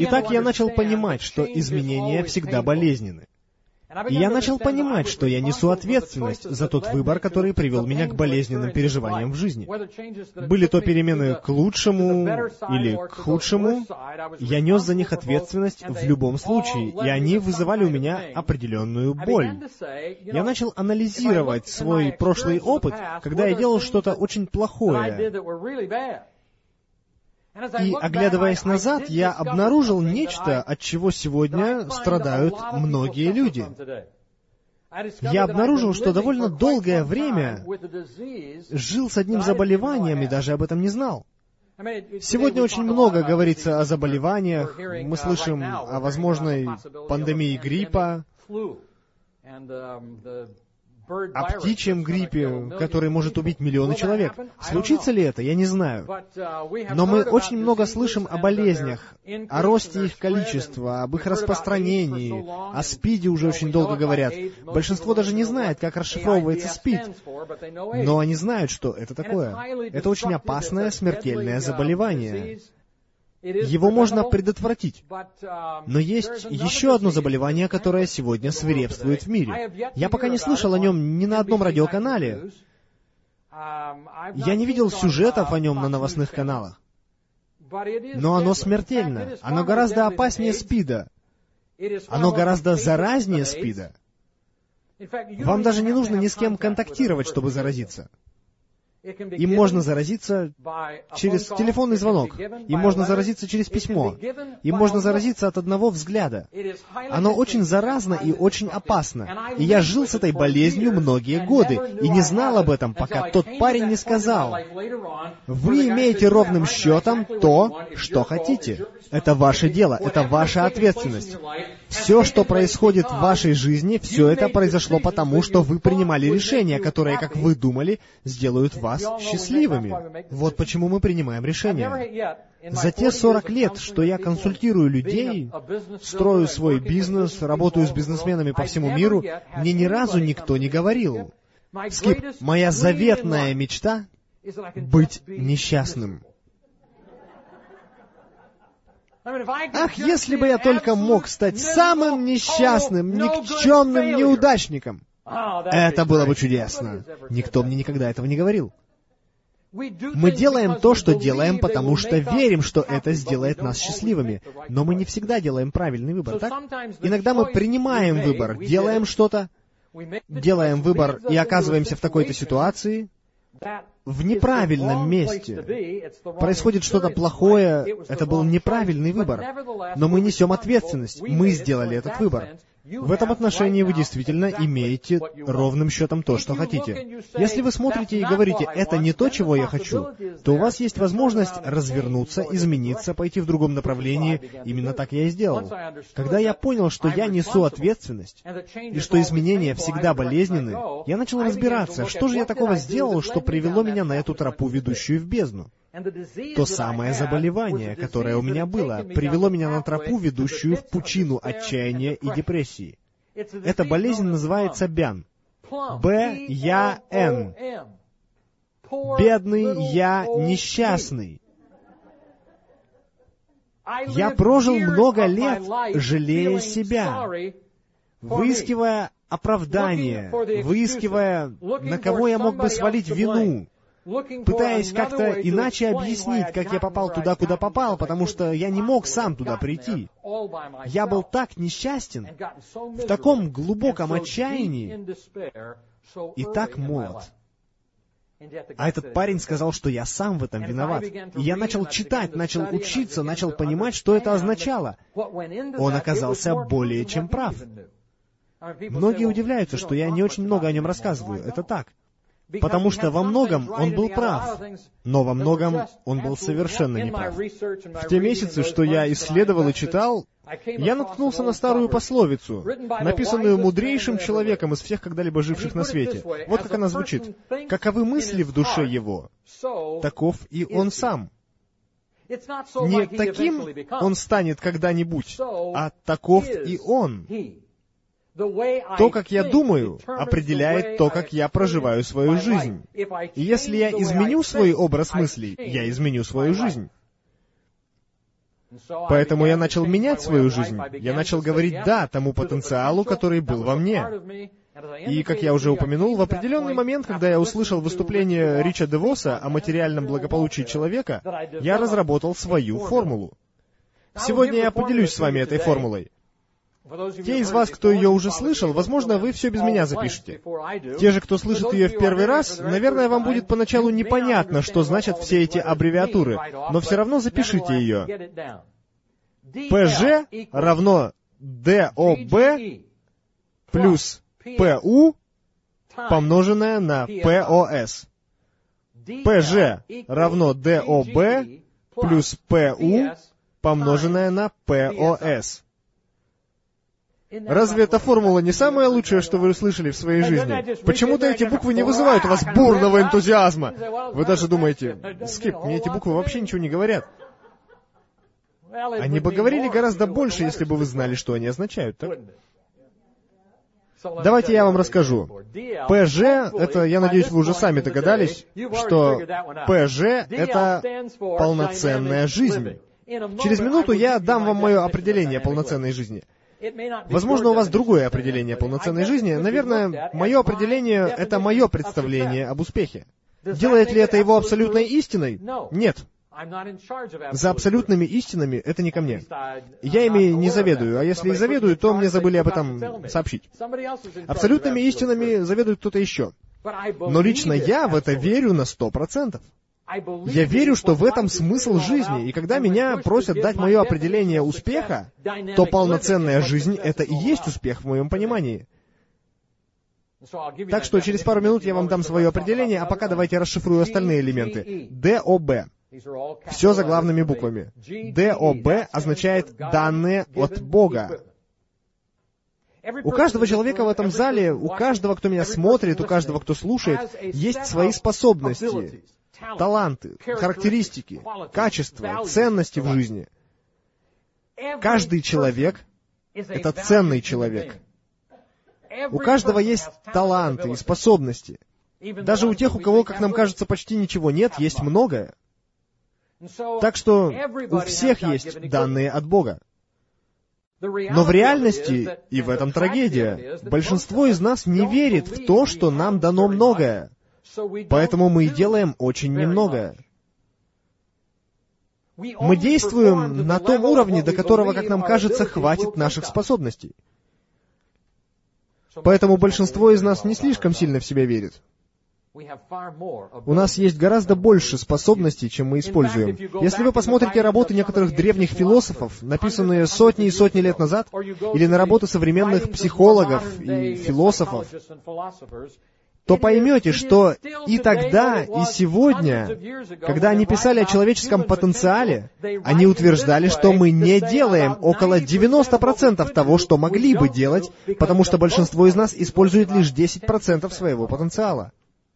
Итак, я начал понимать, что изменения всегда болезненны. И я начал понимать, что я несу ответственность за тот выбор, который привел меня к болезненным переживаниям в жизни. Были то перемены к лучшему или к худшему, я нес за них ответственность в любом случае, и они вызывали у меня определенную боль. Я начал анализировать свой прошлый опыт, когда я делал что-то очень плохое. И, оглядываясь назад, я обнаружил нечто, от чего сегодня страдают многие люди. Я обнаружил, что довольно долгое время жил с одним заболеванием и даже об этом не знал. Сегодня очень много говорится о заболеваниях. Мы слышим о возможной пандемии гриппа, о птичьем гриппе, который может убить миллионы человек. Случится ли это? Я не знаю. Но мы очень много слышим о болезнях, о росте их количества, об их распространении. О СПИДе уже очень долго говорят. Большинство даже не знает, как расшифровывается СПИД. Но они знают, что это такое. Это очень опасное смертельное заболевание. Его можно предотвратить. Но есть еще одно заболевание, которое сегодня свирепствует в мире. Я пока не слышал о нем ни на одном радиоканале. Я не видел сюжетов о нем на новостных каналах. Но оно смертельно. Оно гораздо опаснее СПИДа. Оно гораздо заразнее СПИДа. Вам даже не нужно ни с кем контактировать, чтобы заразиться. Им можно заразиться через телефонный звонок, им можно заразиться через письмо, им можно заразиться от одного взгляда. Оно очень заразно и очень опасно. И я жил с этой болезнью многие годы, и не знал об этом, пока тот парень не сказал: «Вы имеете ровным счетом то, что хотите. Это ваше дело, это ваша ответственность. Все, что происходит в вашей жизни, все это произошло потому, что вы принимали решения, которые, как вы думали, сделают вас счастливыми». Вот почему мы принимаем решения. За те 40 лет, что я консультирую людей, строю свой бизнес, работаю с бизнесменами по всему миру, мне ни разу никто не говорил: «Скип, моя заветная мечта — быть несчастным». Ах, если бы я только мог стать самым несчастным, никчемным неудачником! Это было бы чудесно. Никто мне никогда этого не говорил. Мы делаем то, что делаем, потому что верим, что это сделает нас счастливыми. Но мы не всегда делаем правильный выбор, так? Иногда мы принимаем выбор, делаем что-то, делаем выбор и оказываемся в такой-то ситуации, в неправильном месте. Происходит что-то плохое, это был неправильный выбор. Но мы несем ответственность, мы сделали этот выбор. В этом отношении вы действительно имеете ровным счетом то, что хотите. Если вы смотрите и говорите: «Это не то, чего я хочу», то у вас есть возможность развернуться, измениться, пойти в другом направлении. Именно так я и сделал. Когда я понял, что я несу ответственность, и что изменения всегда болезненны, я начал разбираться, что же я такого сделал, что привело меня на эту тропу, ведущую в бездну. То самое заболевание, которое у меня было, привело меня на тропу, ведущую в пучину отчаяния и депрессии. Эта болезнь называется БЯН. Б-Я-Н. Бедный я несчастный. Я прожил много лет, жалея себя, выискивая оправдание, выискивая, на кого я мог бы свалить вину, пытаясь как-то иначе объяснить, как я попал туда, куда попал, потому что я не мог сам туда прийти. Я был так несчастен, в таком глубоком отчаянии и так молод. А этот парень сказал, что я сам в этом виноват. И я начал читать, начал учиться, начал понимать, что это означало. Он оказался более чем прав. Многие удивляются, что я не очень много о нем рассказываю. Это так. Потому что во многом он был прав, но во многом он был совершенно неправ. В те месяцы, что я исследовал и читал, я наткнулся на старую пословицу, написанную мудрейшим человеком из всех когда-либо живших на свете. Вот как она звучит: «Каковы мысли в душе его, таков и он сам». Не таким он станет когда-нибудь, а таков и он. То, как я думаю, определяет то, как я проживаю свою жизнь. И если я изменю свой образ мыслей, я изменю свою жизнь. Поэтому я начал менять свою жизнь. Я начал говорить «да» тому потенциалу, который был во мне. И, как я уже упомянул, в определенный момент, когда я услышал выступление Рича Девоса о материальном благополучии человека, я разработал свою формулу. Сегодня я поделюсь с вами этой формулой. Те из вас, кто ее уже слышал, возможно, вы все без меня запишете. Те же, кто слышит ее в первый раз, наверное, вам будет поначалу непонятно, что значат все эти аббревиатуры, но все равно запишите ее. ПЖ равно ДОБ плюс ПУ помноженное на ПОС. ПЖ равно ДОБ плюс ПУ помноженное на ПОС. Разве эта формула не самая лучшая, что вы услышали в своей жизни? Почему-то эти буквы не вызывают у вас бурного энтузиазма. Вы даже думаете, Скип, мне эти буквы вообще ничего не говорят. Они бы говорили гораздо больше, если бы вы знали, что они означают, так? Давайте я вам расскажу. ПЖ, это, я надеюсь, вы уже сами догадались, что ПЖ — это полноценная жизнь. Через минуту я дам вам мое определение полноценной жизни. Возможно, у вас другое определение полноценной жизни. Наверное, мое определение — это мое представление об успехе. Делает ли это его абсолютной истиной? Нет. За абсолютными истинами это не ко мне. Я ими не заведую, а если и заведую, то мне забыли об этом сообщить. Абсолютными истинами заведует кто-то еще. Но лично я в это верю на 100%. Я верю, что в этом смысл жизни, и когда меня просят дать мое определение успеха, то полноценная жизнь — это и есть успех в моем понимании. Так что через пару минут я вам дам свое определение, а пока давайте расшифрую остальные элементы. ДОБ. Все заглавными буквами. ДОБ означает «данные от Бога». У каждого человека в этом зале, у каждого, кто меня смотрит, у каждого, кто слушает, есть свои способности, таланты, характеристики, качества, ценности в жизни. Каждый человек — это ценный человек. У каждого есть таланты и способности. Даже у тех, у кого, как нам кажется, почти ничего нет, есть многое. Так что у всех есть данные от Бога. Но в реальности, и в этом трагедия, большинство из нас не верит в то, что нам дано многое. Поэтому мы и делаем очень немногое. Мы действуем на том уровне, до которого, как нам кажется, хватит наших способностей. Поэтому большинство из нас не слишком сильно в себя верит. У нас есть гораздо больше способностей, чем мы используем. Если вы посмотрите работы некоторых древних философов, написанные сотни и сотни лет назад, или на работы современных психологов и философов, то поймете, что и тогда, и сегодня, когда они писали о человеческом потенциале, они утверждали, что мы не делаем около 90% того, что могли бы делать, потому что большинство из нас использует лишь 10% своего потенциала.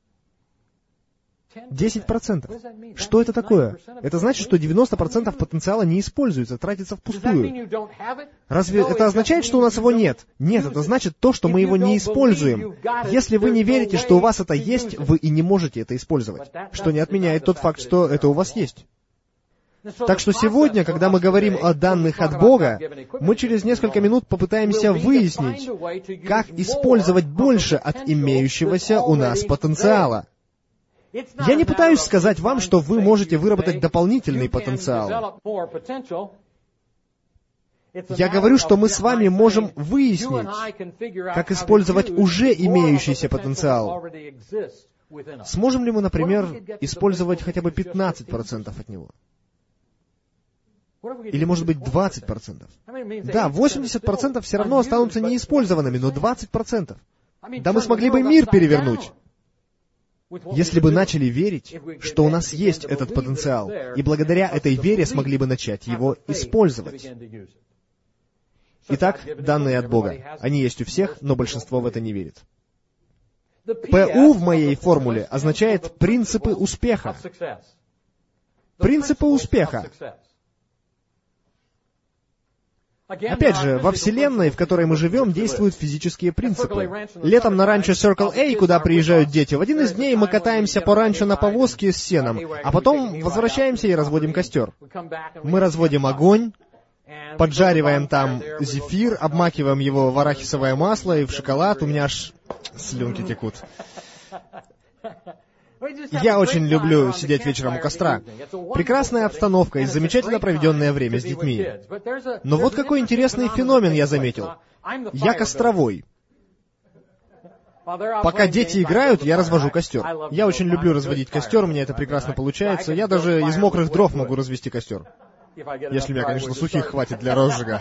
10%. Что это такое? Это значит, что 90% потенциала не используется, тратится впустую. Разве это означает, что у нас его нет? Нет, это значит то, что мы его не используем. Если вы не верите, что у вас это есть, вы и не можете это использовать. Что не отменяет тот факт, что это у вас есть. Так что сегодня, когда мы говорим о данных от Бога, мы через несколько минут попытаемся выяснить, как использовать больше от имеющегося у нас потенциала. Я не пытаюсь сказать вам, что вы можете выработать дополнительный потенциал. Я говорю, что мы с вами можем выяснить, как использовать уже имеющийся потенциал. Сможем ли мы, например, использовать хотя бы 15% от него? Или, может быть, 20%? Да, 80% все равно останутся неиспользованными, но 20%. Да мы смогли бы мир перевернуть, если бы начали верить, что у нас есть этот потенциал, и благодаря этой вере смогли бы начать его использовать. Итак, данные от Бога. Они есть у всех, но большинство в это не верит. ПУ в моей формуле означает принципы успеха. Принципы успеха. Опять же, во Вселенной, в которой мы живем, действуют физические принципы. Летом на ранчо Circle A, куда приезжают дети, в один из дней мы катаемся по ранчо на повозке с сеном, а потом возвращаемся и разводим костер. Мы разводим огонь, поджариваем там зефир, обмакиваем его в арахисовое масло и в шоколад. У меня аж слюнки текут. Я очень люблю сидеть вечером у костра. Прекрасная обстановка и замечательно проведенное время с детьми. Но вот какой интересный феномен я заметил. Я костровой. Пока дети играют, я развожу костер. Я очень люблю разводить костер, у меня это прекрасно получается. Я даже из мокрых дров могу развести костер. Если у меня, конечно, сухих хватит для розжига.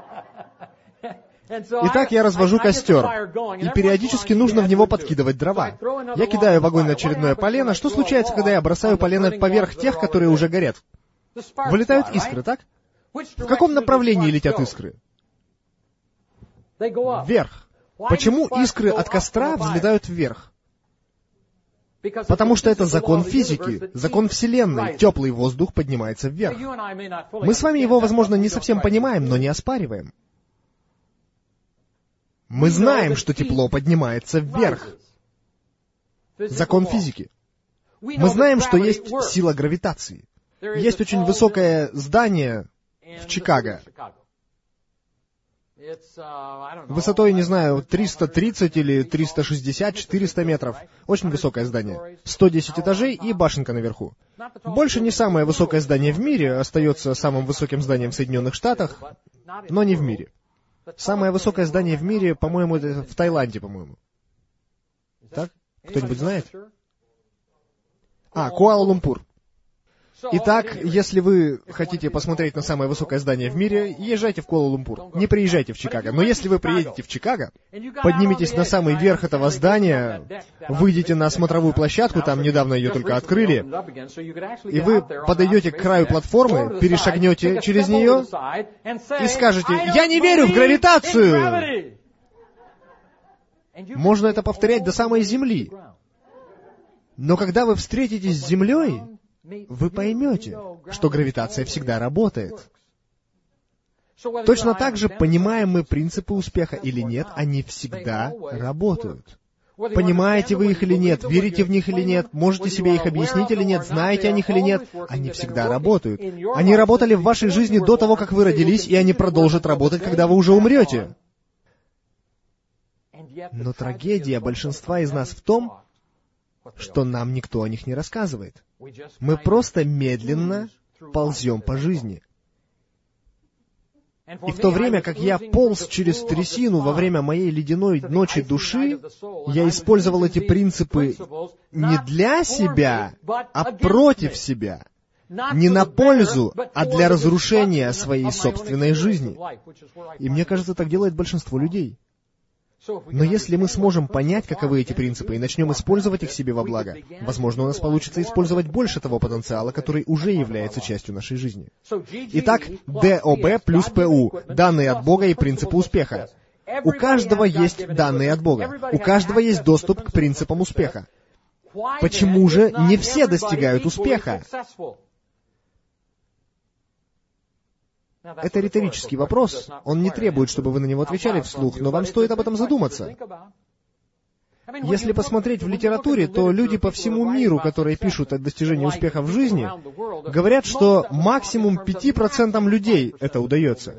Итак, я развожу костер, и периодически нужно в него подкидывать дрова. Я кидаю в огонь на очередное полено. Что случается, когда я бросаю полено поверх тех, которые уже горят? Вылетают искры, так? В каком направлении летят искры? Вверх. Почему искры от костра взлетают вверх? Потому что это закон физики, закон Вселенной. Теплый воздух поднимается вверх. Мы с вами его, возможно, не совсем понимаем, но не оспариваем. Мы знаем, что тепло поднимается вверх. Закон физики. Мы знаем, что есть сила гравитации. Есть очень высокое здание в Чикаго. Высотой, не знаю, 330 или 360, 400 метров. Очень высокое здание. 110 этажей и башенка наверху. Больше не самое высокое здание в мире, остается самым высоким зданием в Соединенных Штатах, но не в мире. Самое высокое здание в мире, по-моему, это в Таиланде, по-моему. Так? Кто-нибудь знает? Куала-Лумпур. Итак, если вы хотите посмотреть на самое высокое здание в мире, езжайте в Куала-Лумпур. Не приезжайте в Чикаго. Но если вы приедете в Чикаго, подниметесь на самый верх этого здания, выйдете на смотровую площадку, там недавно ее только открыли, и вы подойдете к краю платформы, перешагнете через нее и скажете: «Я не верю в гравитацию!» Можно это повторять до самой Земли. Но когда вы встретитесь с Землей, вы поймете, что гравитация всегда работает. Точно так же, понимаем мы принципы успеха или нет, они всегда работают. Понимаете вы их или нет, верите в них или нет, можете себе их объяснить или нет, знаете о них или нет, они всегда работают. Они работали в вашей жизни до того, как вы родились, и они продолжат работать, когда вы уже умрете. Но трагедия большинства из нас в том, что нам никто о них не рассказывает. Мы просто медленно ползем по жизни. И в то время, как я полз через трясину во время моей ледяной ночи души, я использовал эти принципы не для себя, а против себя. Не на пользу, а для разрушения своей собственной жизни. И мне кажется, так делает большинство людей. Но если мы сможем понять, каковы эти принципы, и начнем использовать их себе во благо, возможно, у нас получится использовать больше того потенциала, который уже является частью нашей жизни. Итак, ДОБ плюс ПУ — данные от Бога и принципы успеха. У каждого есть данные от Бога. У каждого есть доступ к принципам успеха. Почему же не все достигают успеха? Это риторический вопрос. Он не требует, чтобы вы на него отвечали вслух, но вам стоит об этом задуматься. Если посмотреть в литературе, то люди по всему миру, которые пишут о достижении успеха в жизни, говорят, что максимум 5% людей это удается.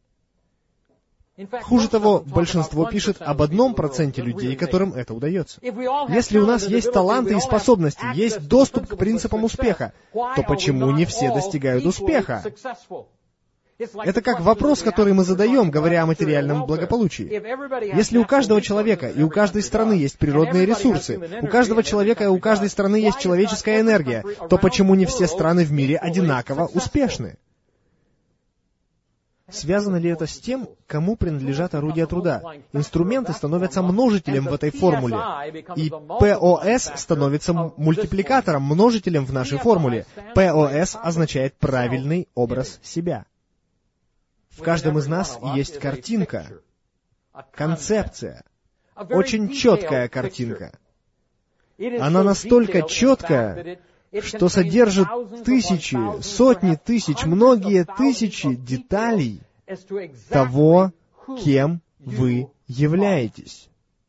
Хуже того, большинство пишет об 1% людей, которым это удается. Если у нас есть таланты и способности, есть доступ к принципам успеха, то почему не все достигают успеха? Это как вопрос, который мы задаем, говоря о материальном благополучии. Если у каждого человека и у каждой страны есть природные ресурсы, у каждого человека и у каждой страны есть человеческая энергия, то почему не все страны в мире одинаково успешны? Связано ли это с тем, кому принадлежат орудия труда? Инструменты становятся множителем в этой формуле, и ПОС становится мультипликатором, множителем в нашей формуле. ПОС означает правильный образ себя. В каждом из нас есть картинка, концепция, очень четкая картинка. Она настолько четкая, что содержит тысячи, сотни тысяч, многие тысячи деталей, того, кем вы являетесь.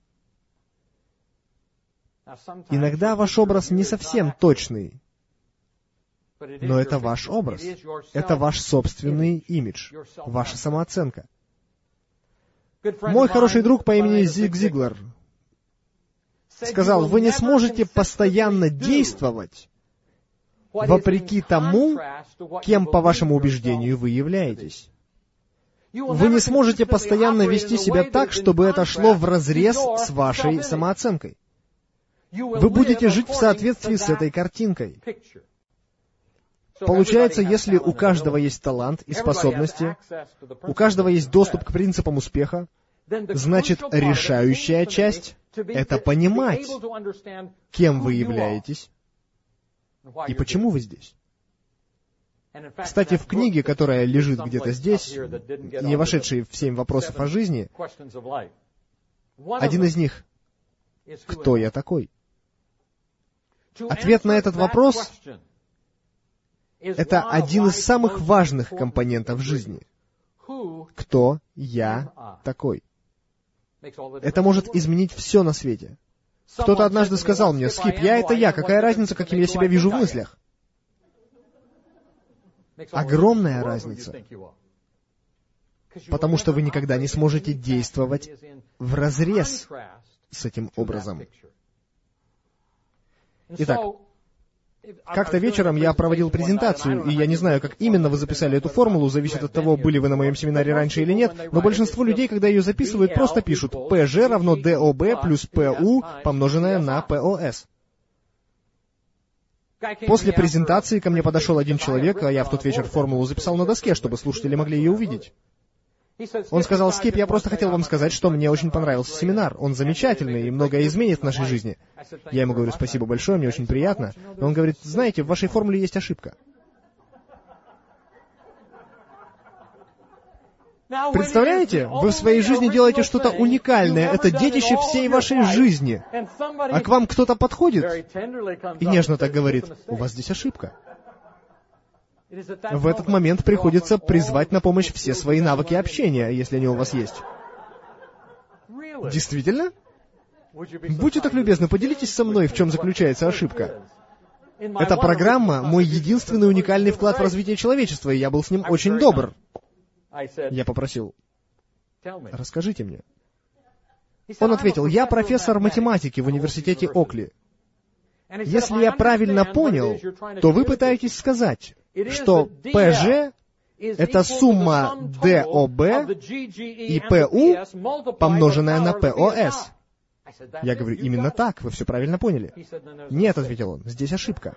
Иногда ваш образ не совсем точный, но это ваш образ. Это ваш собственный имидж, ваша самооценка. Мой хороший друг по имени Зиг Зиглар сказал, вы не сможете постоянно действовать вопреки тому, кем, по вашему убеждению, вы являетесь. Вы не сможете постоянно вести себя так, чтобы это шло вразрез с вашей самооценкой. Вы будете жить в соответствии с этой картинкой. Получается, если у каждого есть талант и способности, у каждого есть доступ к принципам успеха, значит, решающая часть — это понимать, кем вы являетесь и почему вы здесь. Кстати, в книге, которая лежит где-то здесь, не вошедшей в 7 вопросов о жизни, один из них — «Кто я такой?». Ответ на этот вопрос — это один из самых важных компонентов жизни. Кто я такой? Это может изменить все на свете. Кто-то однажды сказал мне, «Скип, я — это я, какая разница, каким я себя вижу в мыслях?» Огромная разница. Потому что вы никогда не сможете действовать вразрез с этим образом. Итак, как-то вечером я проводил презентацию, и я не знаю, как именно вы записали эту формулу, зависит от того, были вы на моем семинаре раньше или нет, но большинство людей, когда ее записывают, просто пишут PG равно DOB плюс PU, помноженное на POS. После презентации ко мне подошел один человек, а я в тот вечер формулу записал на доске, чтобы слушатели могли ее увидеть. Он сказал, «Скип, я просто хотел вам сказать, что мне очень понравился семинар. Он замечательный и многое изменит в нашей жизни». Я ему говорю, «Спасибо большое, мне очень приятно». Но он говорит, «Знаете, в вашей формуле есть ошибка». Представляете, вы в своей жизни делаете что-то уникальное, это детище всей вашей жизни. А к вам кто-то подходит и нежно так говорит, «У вас здесь ошибка». В этот момент приходится призвать на помощь все свои навыки общения, если они у вас есть. Действительно? Будьте так любезны, поделитесь со мной, в чем заключается ошибка. Эта программа — мой единственный уникальный вклад в развитие человечества, и я был с ним очень добр. Я попросил, расскажите мне. Он ответил, я профессор математики в университете Окли. Если я правильно понял, то вы пытаетесь сказать, что PG — это сумма DOB и PU, помноженная на POS. Я говорю, именно так, вы все правильно поняли. Нет, ответил он, здесь ошибка.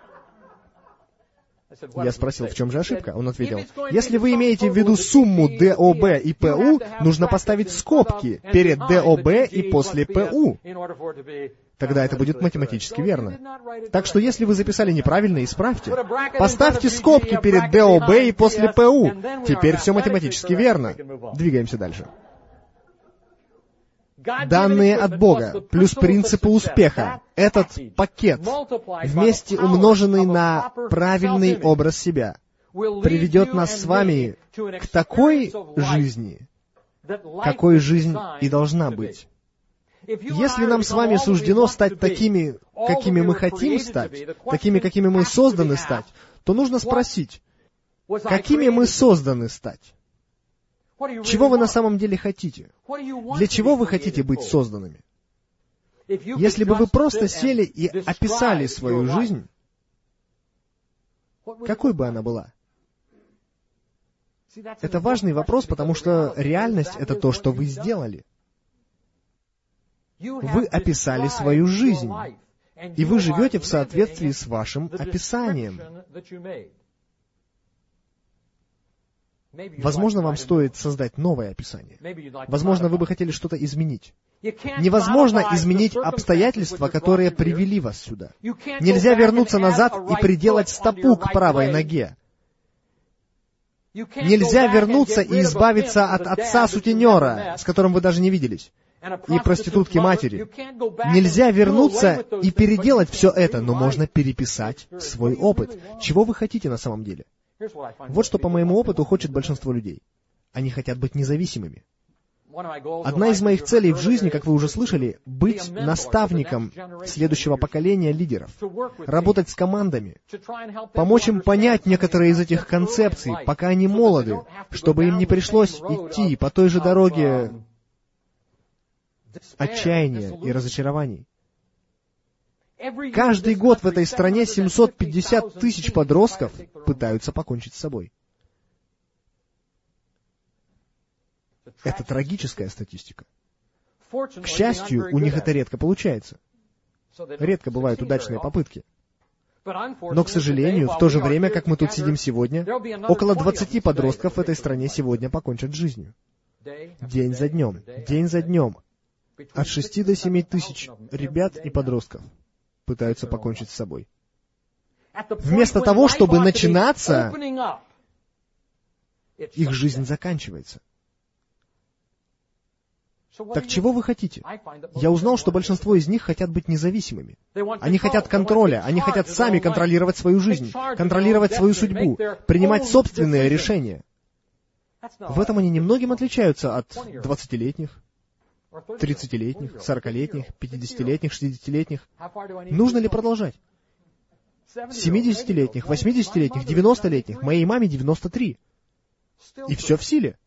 Я спросил, в чем же ошибка? Он ответил, если вы имеете в виду сумму DOB и PU, нужно поставить скобки перед DOB и после PU. Тогда это будет математически верно. Так что если вы записали неправильно, исправьте. Поставьте скобки перед DOB и после PU. Теперь все математически верно. Двигаемся дальше. Данные от Бога плюс принципы успеха. Этот пакет, вместе умноженный на правильный образ себя, приведет нас с вами к такой жизни, какой жизнь и должна быть. Если нам с вами суждено стать такими, какими мы хотим стать, такими, какими мы созданы стать, то нужно спросить, какими мы созданы стать? Чего вы на самом деле хотите? Для чего вы хотите быть созданными? Если бы вы просто сели и описали свою жизнь, какой бы она была? Это важный вопрос, потому что реальность — это то, что вы сделали. Вы описали свою жизнь, и вы живете в соответствии с вашим описанием. Возможно, вам стоит создать новое описание. Возможно, вы бы хотели что-то изменить. Невозможно изменить обстоятельства, которые привели вас сюда. Нельзя вернуться назад и приделать стопу к правой ноге. Нельзя вернуться и избавиться от отца-сутенера, с которым вы даже не виделись, и проститутки-матери. Нельзя вернуться и переделать все это, но можно переписать свой опыт. Чего вы хотите на самом деле? Вот что, по моему опыту, хочет большинство людей. Они хотят быть независимыми. Одна из моих целей в жизни, как вы уже слышали, быть наставником следующего поколения лидеров, работать с командами, помочь им понять некоторые из этих концепций, пока они молоды, чтобы им не пришлось идти по той же дороге отчаяния и разочарований. Каждый год в этой стране 750 тысяч подростков пытаются покончить с собой. Это трагическая статистика. К счастью, у них это редко получается. Редко бывают удачные попытки. Но, к сожалению, в то же время, как мы тут сидим сегодня, около 20 подростков в этой стране сегодня покончат с жизнью. День за днем. От 6 до 7 тысяч ребят и подростков пытаются покончить с собой. Вместо того, чтобы начинаться, их жизнь заканчивается. Так чего вы хотите? Я узнал, что большинство из них хотят быть независимыми. Они хотят контроля, они хотят сами контролировать свою жизнь, контролировать свою судьбу, принимать собственные решения. В этом они немногим отличаются от 20-летних, 30-летних, 40-летних, 50-летних, 60-летних. Нужно ли продолжать? 70-летних, 80-летних, 90-летних. Моей маме 93. И все в силе.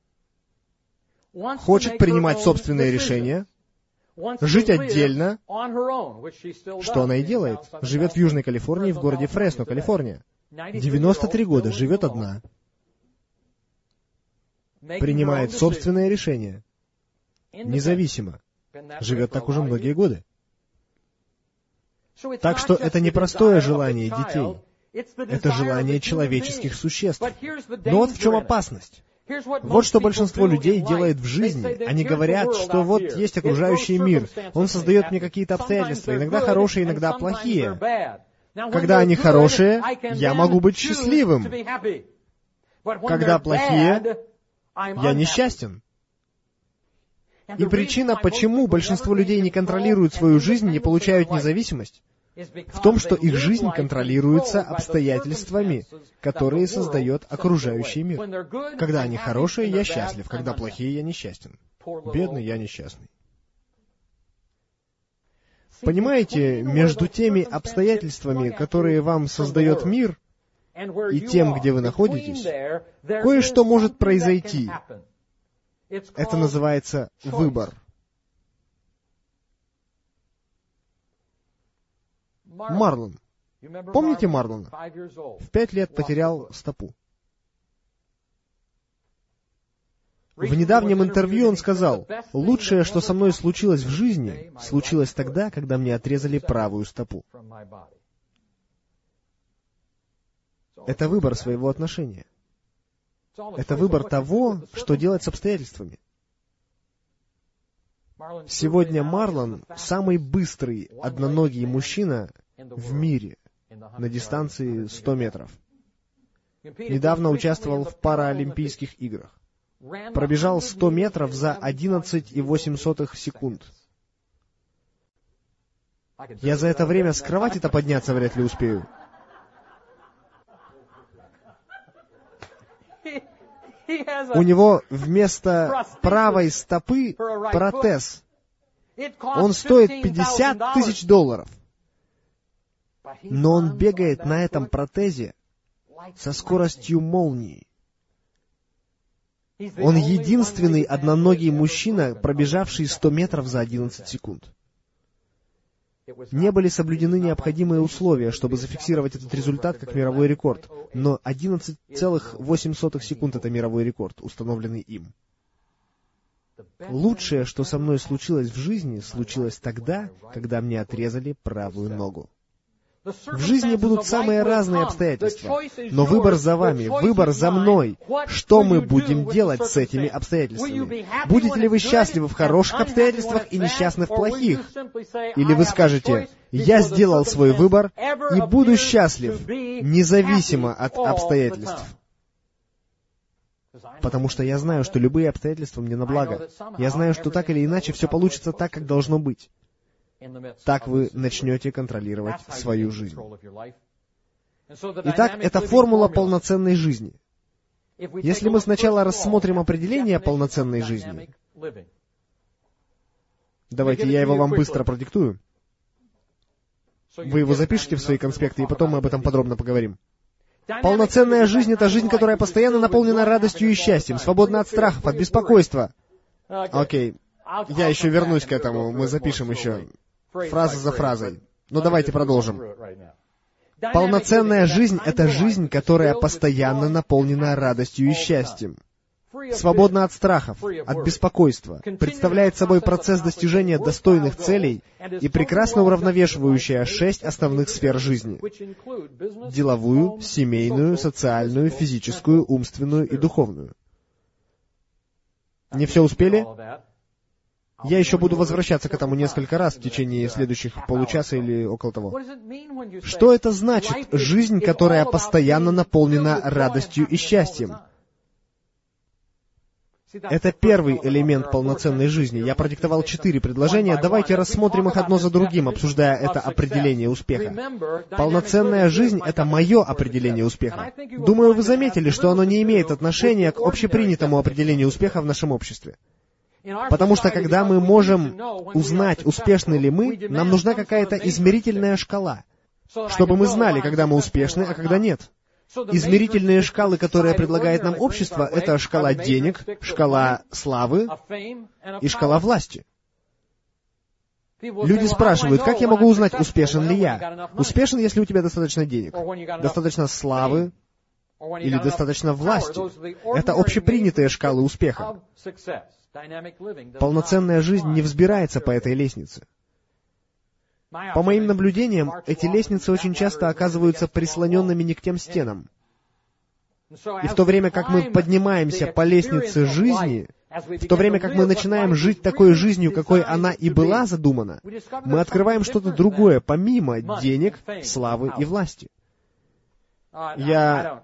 Хочет принимать собственные решения, жить отдельно, что она и делает. Живет в Южной Калифорнии, в городе Фресно, Калифорния. 93 года, живет одна. Принимает собственные решения. Независимо. Живет так уже многие годы. Так что это не простое желание детей. Это желание человеческих существ. Но вот в чем опасность. Вот что большинство людей делает в жизни. Они говорят, что вот есть окружающий мир. Он создает мне какие-то обстоятельства, иногда хорошие, иногда плохие. Когда они хорошие, я могу быть счастливым. Когда плохие, я несчастен. И причина, почему большинство людей не контролируют свою жизнь, не получают независимость, в том, что их жизнь контролируется обстоятельствами, которые создает окружающий мир. Когда они хорошие, я счастлив. Когда плохие, я несчастен. Бедный, я несчастный. Понимаете, между теми обстоятельствами, которые вам создает мир, и тем, где вы находитесь, кое-что может произойти. Это называется выбор. Марлон. Помните Марлона? В 5 лет потерял стопу. В недавнем интервью он сказал: «Лучшее, что со мной случилось в жизни, случилось тогда, когда мне отрезали правую стопу». Это выбор своего отношения. Это выбор того, что делать с обстоятельствами. Сегодня Марлон — самый быстрый одноногий мужчина в мире на дистанции 100 метров. Недавно участвовал в Паралимпийских играх. Пробежал 100 метров за 11,08 секунд. Я за это время с кровати-то подняться вряд ли успею. У него вместо правой стопы протез. Он стоит $50 тысяч. Но он бегает на этом протезе со скоростью молнии. Он единственный одноногий мужчина, пробежавший 100 метров за 11 секунд. Не были соблюдены необходимые условия, чтобы зафиксировать этот результат как мировой рекорд, но 11,08 секунд — это мировой рекорд, установленный им. Лучшее, что со мной случилось в жизни, случилось тогда, когда мне отрезали правую ногу. В жизни будут самые разные обстоятельства, но выбор за вами, выбор за мной. Что мы будем делать с этими обстоятельствами? Будете ли вы счастливы в хороших обстоятельствах и несчастны в плохих? Или вы скажете: «Я сделал свой выбор и буду счастлив, независимо от обстоятельств». Потому что я знаю, что любые обстоятельства мне на благо. Я знаю, что так или иначе все получится так, как должно быть. Так вы начнете контролировать свою жизнь. Итак, это формула полноценной жизни. Если мы сначала рассмотрим определение полноценной жизни, давайте я его вам быстро продиктую. Вы его запишите в свои конспекты, и потом мы об этом подробно поговорим. Полноценная жизнь — это жизнь, которая постоянно наполнена радостью и счастьем, свободна от страхов, от беспокойства. Окей, я еще вернусь к этому, мы запишем еще фраза за фразой. Но давайте продолжим. Полноценная жизнь — это жизнь, которая постоянно наполнена радостью и счастьем, свободна от страхов, от беспокойства, представляет собой процесс достижения достойных целей и прекрасно уравновешивающая 6 основных сфер жизни: деловую, семейную, социальную, физическую, умственную и духовную. Не все успели? Я еще буду возвращаться к этому несколько раз в течение следующих получаса или около того. Что это значит, жизнь, которая постоянно наполнена радостью и счастьем? Это первый элемент полноценной жизни. Я продиктовал 4 предложения. Давайте рассмотрим их одно за другим, обсуждая это определение успеха. Полноценная жизнь — это мое определение успеха. Думаю, вы заметили, что оно не имеет отношения к общепринятому определению успеха в нашем обществе. Потому что когда мы можем узнать, успешны ли мы, нам нужна какая-то измерительная шкала, чтобы мы знали, когда мы успешны, а когда нет. Измерительные шкалы, которые предлагает нам общество, это шкала денег, шкала славы и шкала власти. Люди спрашивают, как я могу узнать, успешен ли я? Успешен, если у тебя достаточно денег, достаточно славы или достаточно власти. Это общепринятые шкалы успеха. Полноценная жизнь не взбирается по этой лестнице. По моим наблюдениям, эти лестницы очень часто оказываются прислоненными не к тем стенам. И в то время как мы поднимаемся по лестнице жизни, в то время как мы начинаем жить такой жизнью, какой она и была задумана, мы открываем что-то другое, помимо денег, славы и власти. Я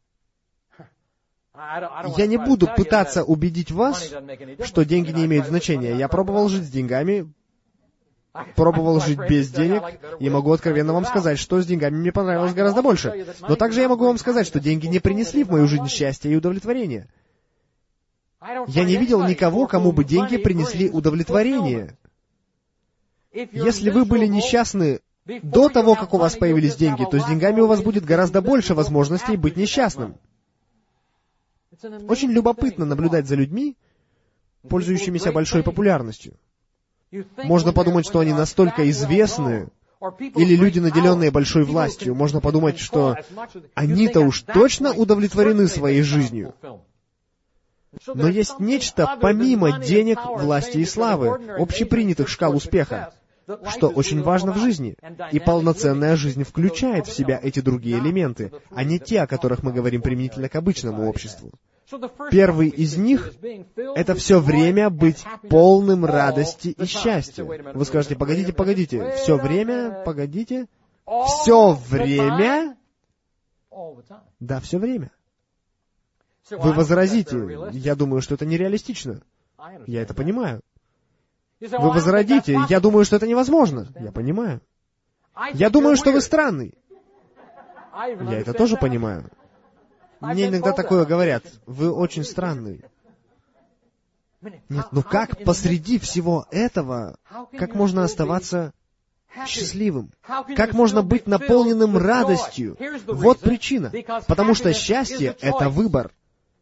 не буду пытаться убедить вас, что деньги не имеют значения. Я пробовал жить с деньгами, пробовал жить без денег, и могу откровенно вам сказать, что с деньгами мне понравилось гораздо больше. Но также я могу вам сказать, что деньги не принесли в мою жизнь счастья и удовлетворения. Я не видел никого, кому бы деньги принесли удовлетворение. Если вы были несчастны до того, как у вас появились деньги, то с деньгами у вас будет гораздо больше возможностей быть несчастным. Очень любопытно наблюдать за людьми, пользующимися большой популярностью. Можно подумать, что они настолько известны, или люди, наделенные большой властью. Можно подумать, что они-то уж точно удовлетворены своей жизнью. Но есть нечто помимо денег, власти и славы, общепринятых шкал успеха, что очень важно в жизни. И полноценная жизнь включает в себя эти другие элементы, а не те, о которых мы говорим применительно к обычному обществу. Первый из них — это все время быть полным радости и счастья. Вы скажете, погодите, все время, погодите, все время? Да, все время. Вы возразите, я думаю, что это нереалистично. Я это понимаю. Вы возразите, я думаю, что это невозможно. Я понимаю. Я думаю, что вы странный. Я это тоже понимаю. Мне иногда такое говорят, вы очень странный. Нет, ну как посреди всего этого, как можно оставаться счастливым? Как можно быть наполненным радостью? Вот причина. Потому что счастье — это выбор.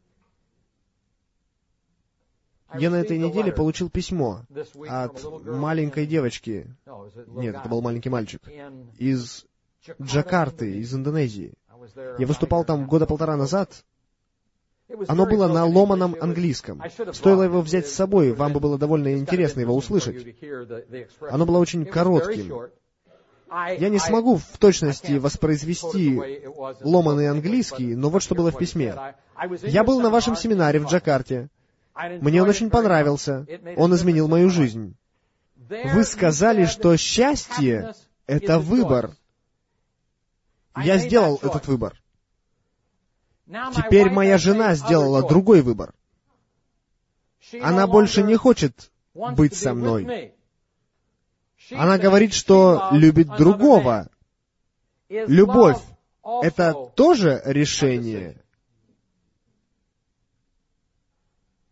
Я на этой неделе получил письмо от маленькой девочки, нет, это был маленький мальчик, из Джакарты, из Индонезии. Я выступал там 1.5 года назад. Оно было на ломаном английском. Стоило его взять с собой, вам бы было довольно интересно его услышать. Оно было очень коротким. Я не смогу в точности воспроизвести ломаный английский, но вот что было в письме. «Я был на вашем семинаре в Джакарте. Мне он очень понравился. Он изменил мою жизнь. Вы сказали, что счастье — это выбор. Я сделал этот выбор. Теперь моя жена сделала другой выбор. Она больше не хочет быть со мной. Она говорит, что любит другого. Любовь — это тоже решение.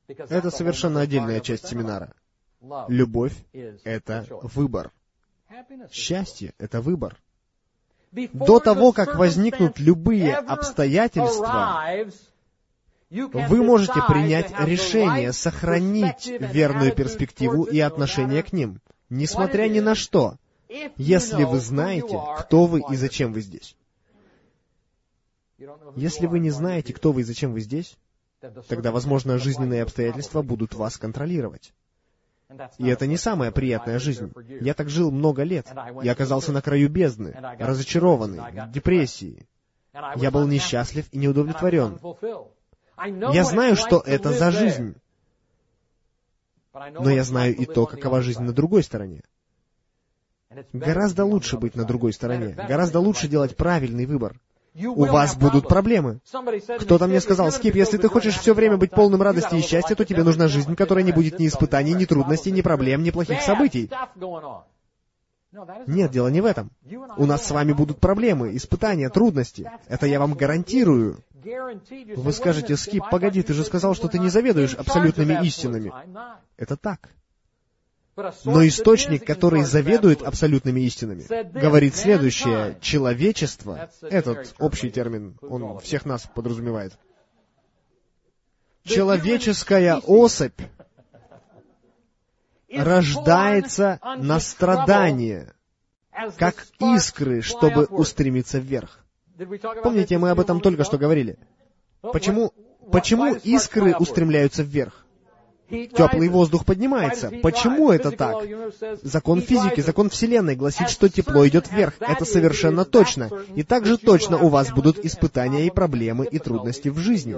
Это совершенно отдельная часть семинара. Любовь — это выбор. Счастье — это выбор. До того, как возникнут любые обстоятельства, вы можете принять решение сохранить верную перспективу и отношение к ним, несмотря ни на что, если вы знаете, кто вы и зачем вы здесь. Если вы не знаете, кто вы и зачем вы здесь, тогда, возможно, жизненные обстоятельства будут вас контролировать. И это не самая приятная жизнь. Я так жил много лет. Я оказался на краю бездны, разочарованный, в депрессии. Я был несчастлив и неудовлетворен. Я знаю, что это за жизнь. Но я знаю и то, какова жизнь на другой стороне. Гораздо лучше быть на другой стороне. Гораздо лучше делать правильный выбор. У вас будут проблемы. Кто-то мне сказал: Скип, если ты хочешь все время быть полным радости и счастья, то тебе нужна жизнь, в которой не будет ни испытаний, ни трудностей, ни проблем, ни плохих событий. Нет, дело не в этом. У нас с вами будут проблемы, испытания, трудности. Это я вам гарантирую. Вы скажете: Скип, погоди, ты же сказал, что ты не заведуешь абсолютными истинами. Это так. Но источник, который заведует абсолютными истинами, говорит следующее: человечество, этот общий термин, он всех нас подразумевает, человеческая особь рождается на страдание, как искры, чтобы устремиться вверх. Помните, мы об этом только что говорили. Почему искры устремляются вверх? Теплый воздух поднимается. Почему это так? Закон физики, закон Вселенной гласит, что тепло идет вверх. Это совершенно точно. И также точно у вас будут испытания и проблемы и трудности в жизни.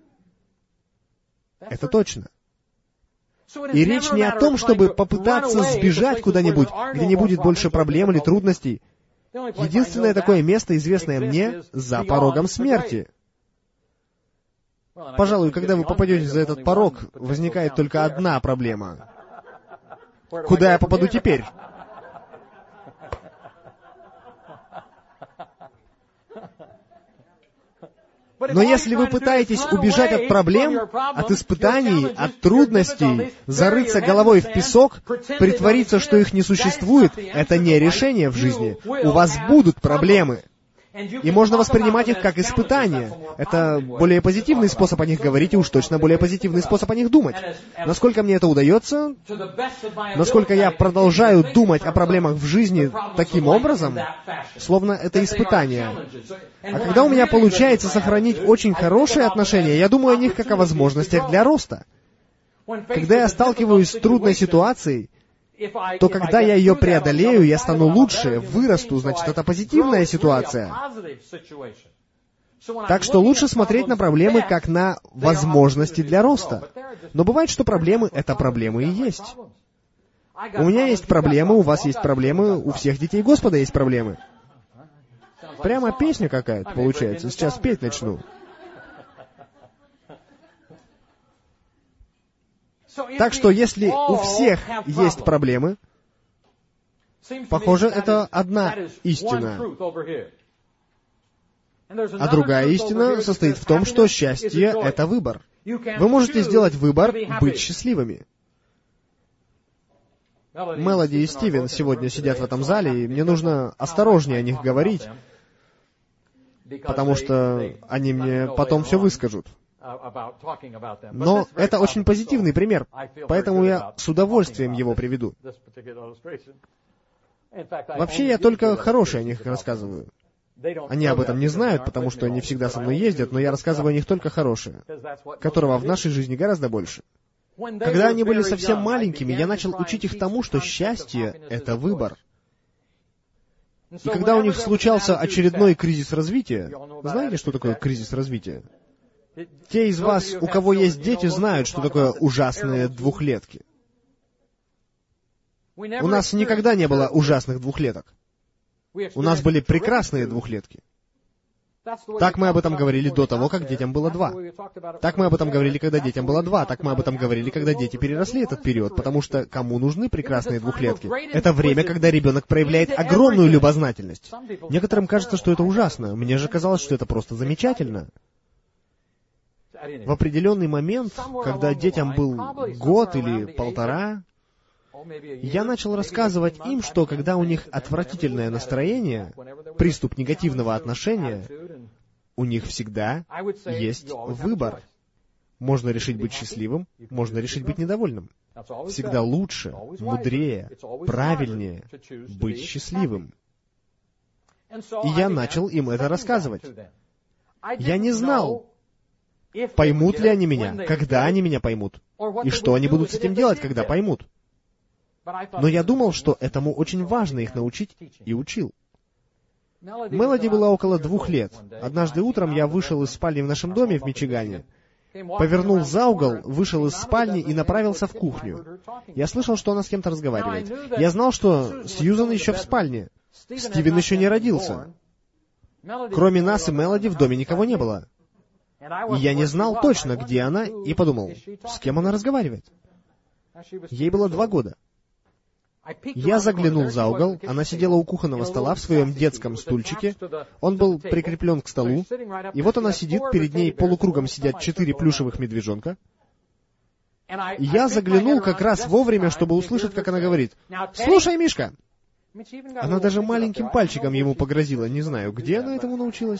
Это точно. И речь не о том, чтобы попытаться сбежать куда-нибудь, где не будет больше проблем или трудностей. Единственное такое место, известное мне, за порогом смерти. Пожалуй, когда вы попадете за этот порог, возникает только одна проблема. Куда я попаду теперь? Но если вы пытаетесь убежать от проблем, от испытаний, от трудностей, зарыться головой в песок, притвориться, что их не существует, это не решение в жизни. У вас будут проблемы. И можно воспринимать их как испытания. Это более позитивный способ о них говорить, и уж точно более позитивный способ о них думать. Насколько мне это удается, насколько я продолжаю думать о проблемах в жизни таким образом, словно это испытание. А когда у меня получается сохранить очень хорошие отношения, я думаю о них как о возможностях для роста. Когда я сталкиваюсь с трудной ситуацией, то когда я ее преодолею, я стану лучше, вырасту, значит, это позитивная ситуация. Так что лучше смотреть на проблемы как на возможности для роста. Но бывает, что проблемы — это проблемы и есть. У меня есть проблемы, у вас есть проблемы, у всех детей Господа есть проблемы. Прямо песня какая-то получается. Сейчас петь начну. Так что, если у всех есть проблемы, похоже, это одна истина. А другая истина состоит в том, что счастье — это выбор. Вы можете сделать выбор быть счастливыми. Мелоди и Стивен сегодня сидят в этом зале, и мне нужно осторожнее о них говорить, потому что они мне потом все выскажут. Но это очень позитивный пример, поэтому я с удовольствием его приведу. Вообще, я только хорошее о них рассказываю. Они об этом не знают, потому что они всегда со мной ездят, но я рассказываю о них только хорошее, которого в нашей жизни гораздо больше. Когда они были совсем маленькими, я начал учить их тому, что счастье — это выбор. И когда у них случался очередной кризис развития, знаете, что такое кризис развития? Те из вас, у кого есть дети, знают, что такое ужасные двухлетки. У нас никогда не было ужасных двухлеток. У нас были прекрасные двухлетки. Так мы об этом говорили до того, как детям было 2. Так мы об этом говорили, когда детям было 2. Так мы об этом говорили, когда дети переросли этот период. Потому что кому нужны прекрасные двухлетки? Это время, когда ребенок проявляет огромную любознательность. Некоторым кажется, что это ужасно. Мне же казалось, что это просто замечательно. В определенный момент, когда детям был год или полтора, я начал рассказывать им, что когда у них отвратительное настроение, приступ негативного отношения, у них всегда есть выбор. Можно решить быть счастливым, можно решить быть недовольным. Всегда лучше, мудрее, правильнее быть счастливым. И я начал им это рассказывать. Я не знал, поймут ли они меня, когда они меня поймут, и что они будут с этим делать, когда поймут. Но я думал, что этому очень важно их научить, и учил. Мелоди была около 2 лет. Однажды утром я вышел из спальни в нашем доме в Мичигане, повернул за угол, вышел из спальни и направился в кухню. Я слышал, что она с кем-то разговаривает. Я знал, что Сьюзан еще в спальне. Стивен еще не родился. Кроме нас и Мелоди в доме никого не было. И я не знал точно, где она, и подумал, с кем она разговаривает. Ей было 2 года. Я заглянул за угол, она сидела у кухонного стола в своем детском стульчике, он был прикреплен к столу, и вот она сидит, перед ней полукругом сидят 4 плюшевых медвежонка. И я заглянул как раз вовремя, чтобы услышать, как она говорит, «Слушай, Мишка!» Она даже маленьким пальчиком ему погрозила, не знаю, где она этому научилась.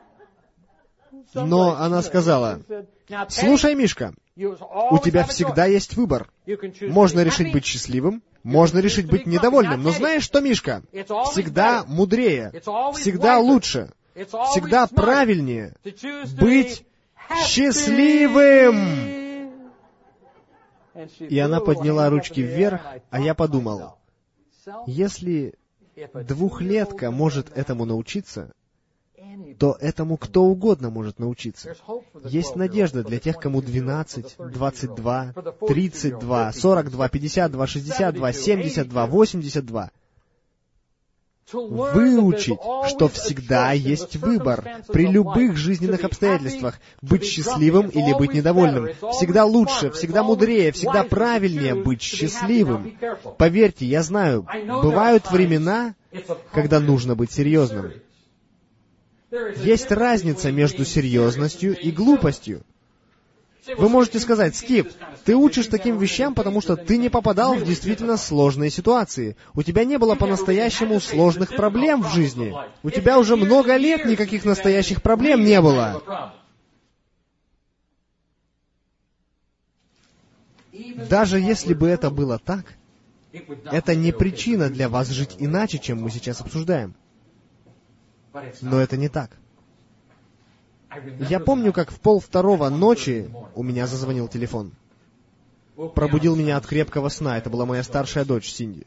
Но она сказала, «Слушай, Мишка, у тебя всегда есть выбор. Можно решить быть счастливым, можно решить быть недовольным. Но знаешь что, Мишка? Всегда мудрее, всегда лучше, всегда правильнее быть счастливым». И она подняла ручки вверх, а я подумал, если 2-летка может этому научиться, то этому кто угодно может научиться. Есть надежда для тех, кому 12, 22, 32, 42, 52, 62, 72, 82. Выучить, что всегда есть выбор при любых жизненных обстоятельствах, быть счастливым или быть недовольным. Всегда лучше, всегда мудрее, всегда правильнее быть счастливым. Поверьте, я знаю, бывают времена, когда нужно быть серьезным. Есть разница между серьезностью и глупостью. Вы можете сказать, Скип, ты учишь таким вещам, потому что ты не попадал в действительно сложные ситуации. У тебя не было по-настоящему сложных проблем в жизни. У тебя уже много лет никаких настоящих проблем не было. Даже если бы это было так, это не причина для вас жить иначе, чем мы сейчас обсуждаем. Но это не так. Я помню, как в 1:30 ночи у меня зазвонил телефон. Пробудил меня от крепкого сна. Это была моя старшая дочь, Синди.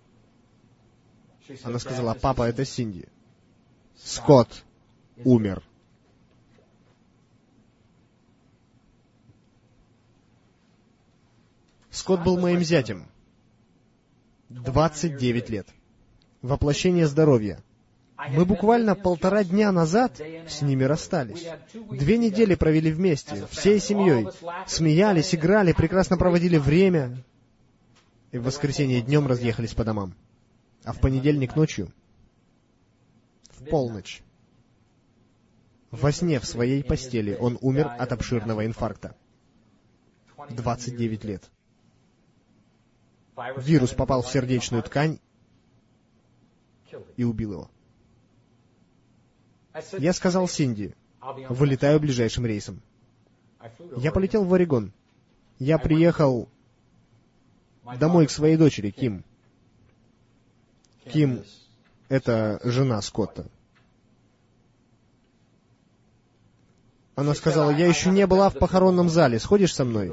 Она сказала, папа, это Синди. Скотт умер. Скотт был моим зятем. 29 лет. Воплощение здоровья. Мы буквально 1,5 дня назад с ними расстались. 2 недели провели вместе, всей семьей. Смеялись, играли, прекрасно проводили время. И в воскресенье днем разъехались по домам. А в понедельник ночью, в полночь, во сне в своей постели он умер от обширного инфаркта. 29 лет. Вирус попал в сердечную ткань и убил его. Я сказал Синди, вылетаю ближайшим рейсом. Я полетел в Орегон. Я приехал домой к своей дочери, Ким. Ким — это жена Скотта. Она сказала, я еще не была в похоронном зале, сходишь со мной?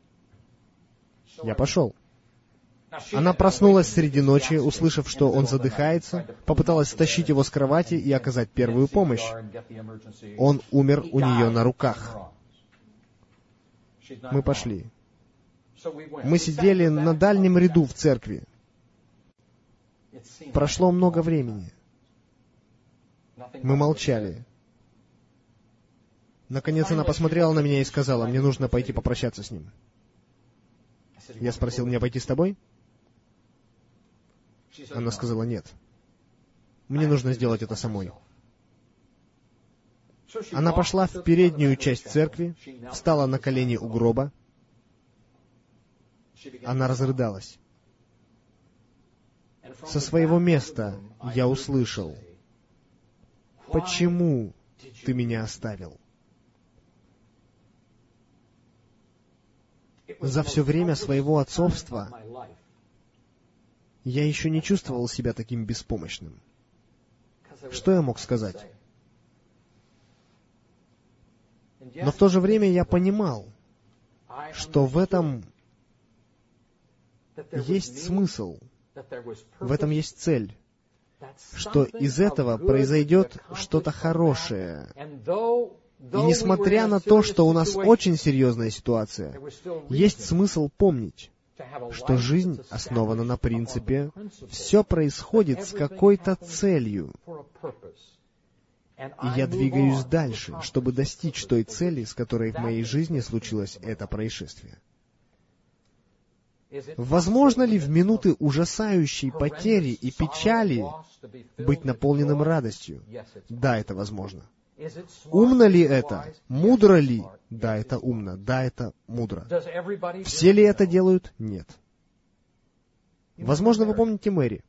Я пошел. Она проснулась среди ночи, услышав, что он задыхается, попыталась стащить его с кровати и оказать первую помощь. Он умер у нее на руках. Мы пошли. Мы сидели на дальнем ряду в церкви. Прошло много времени. Мы молчали. Наконец она посмотрела на меня и сказала, мне нужно пойти попрощаться с ним. Я спросил, мне пойти с тобой? Она сказала, нет. Мне нужно сделать это самой. Она пошла в переднюю часть церкви, встала на колени у гроба. Она разрыдалась. Со своего места я услышал: «Почему ты меня оставил?» За все время своего отцовства я еще не чувствовал себя таким беспомощным. Что я мог сказать? Но в то же время я понимал, что в этом есть смысл, в этом есть цель, что из этого произойдет что-то хорошее. И несмотря на то, что у нас очень серьезная ситуация, есть смысл помнить, что жизнь основана на принципе «все происходит с какой-то целью». И я двигаюсь дальше, чтобы достичь той цели, с которой в моей жизни случилось это происшествие. Возможно ли в минуты ужасающей потери и печали быть наполненным радостью? Да, это возможно. Умно ли это? Мудро ли? Да, это умно. Да, это мудро. Все ли это делают? Нет. Возможно, вы помните Мэри.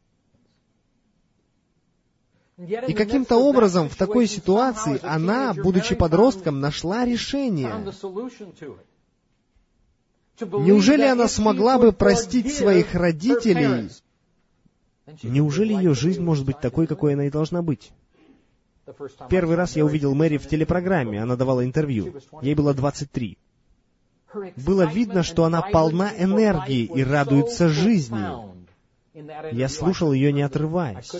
И каким-то образом в такой ситуации она, будучи подростком, нашла решение. Неужели она смогла бы простить своих родителей? Неужели ее жизнь может быть такой, какой она и должна быть? Первый раз я увидел Мэри в телепрограмме, она давала интервью. Ей было 23. Было видно, что она полна энергии и радуется жизни. Я слушал ее, не отрываясь.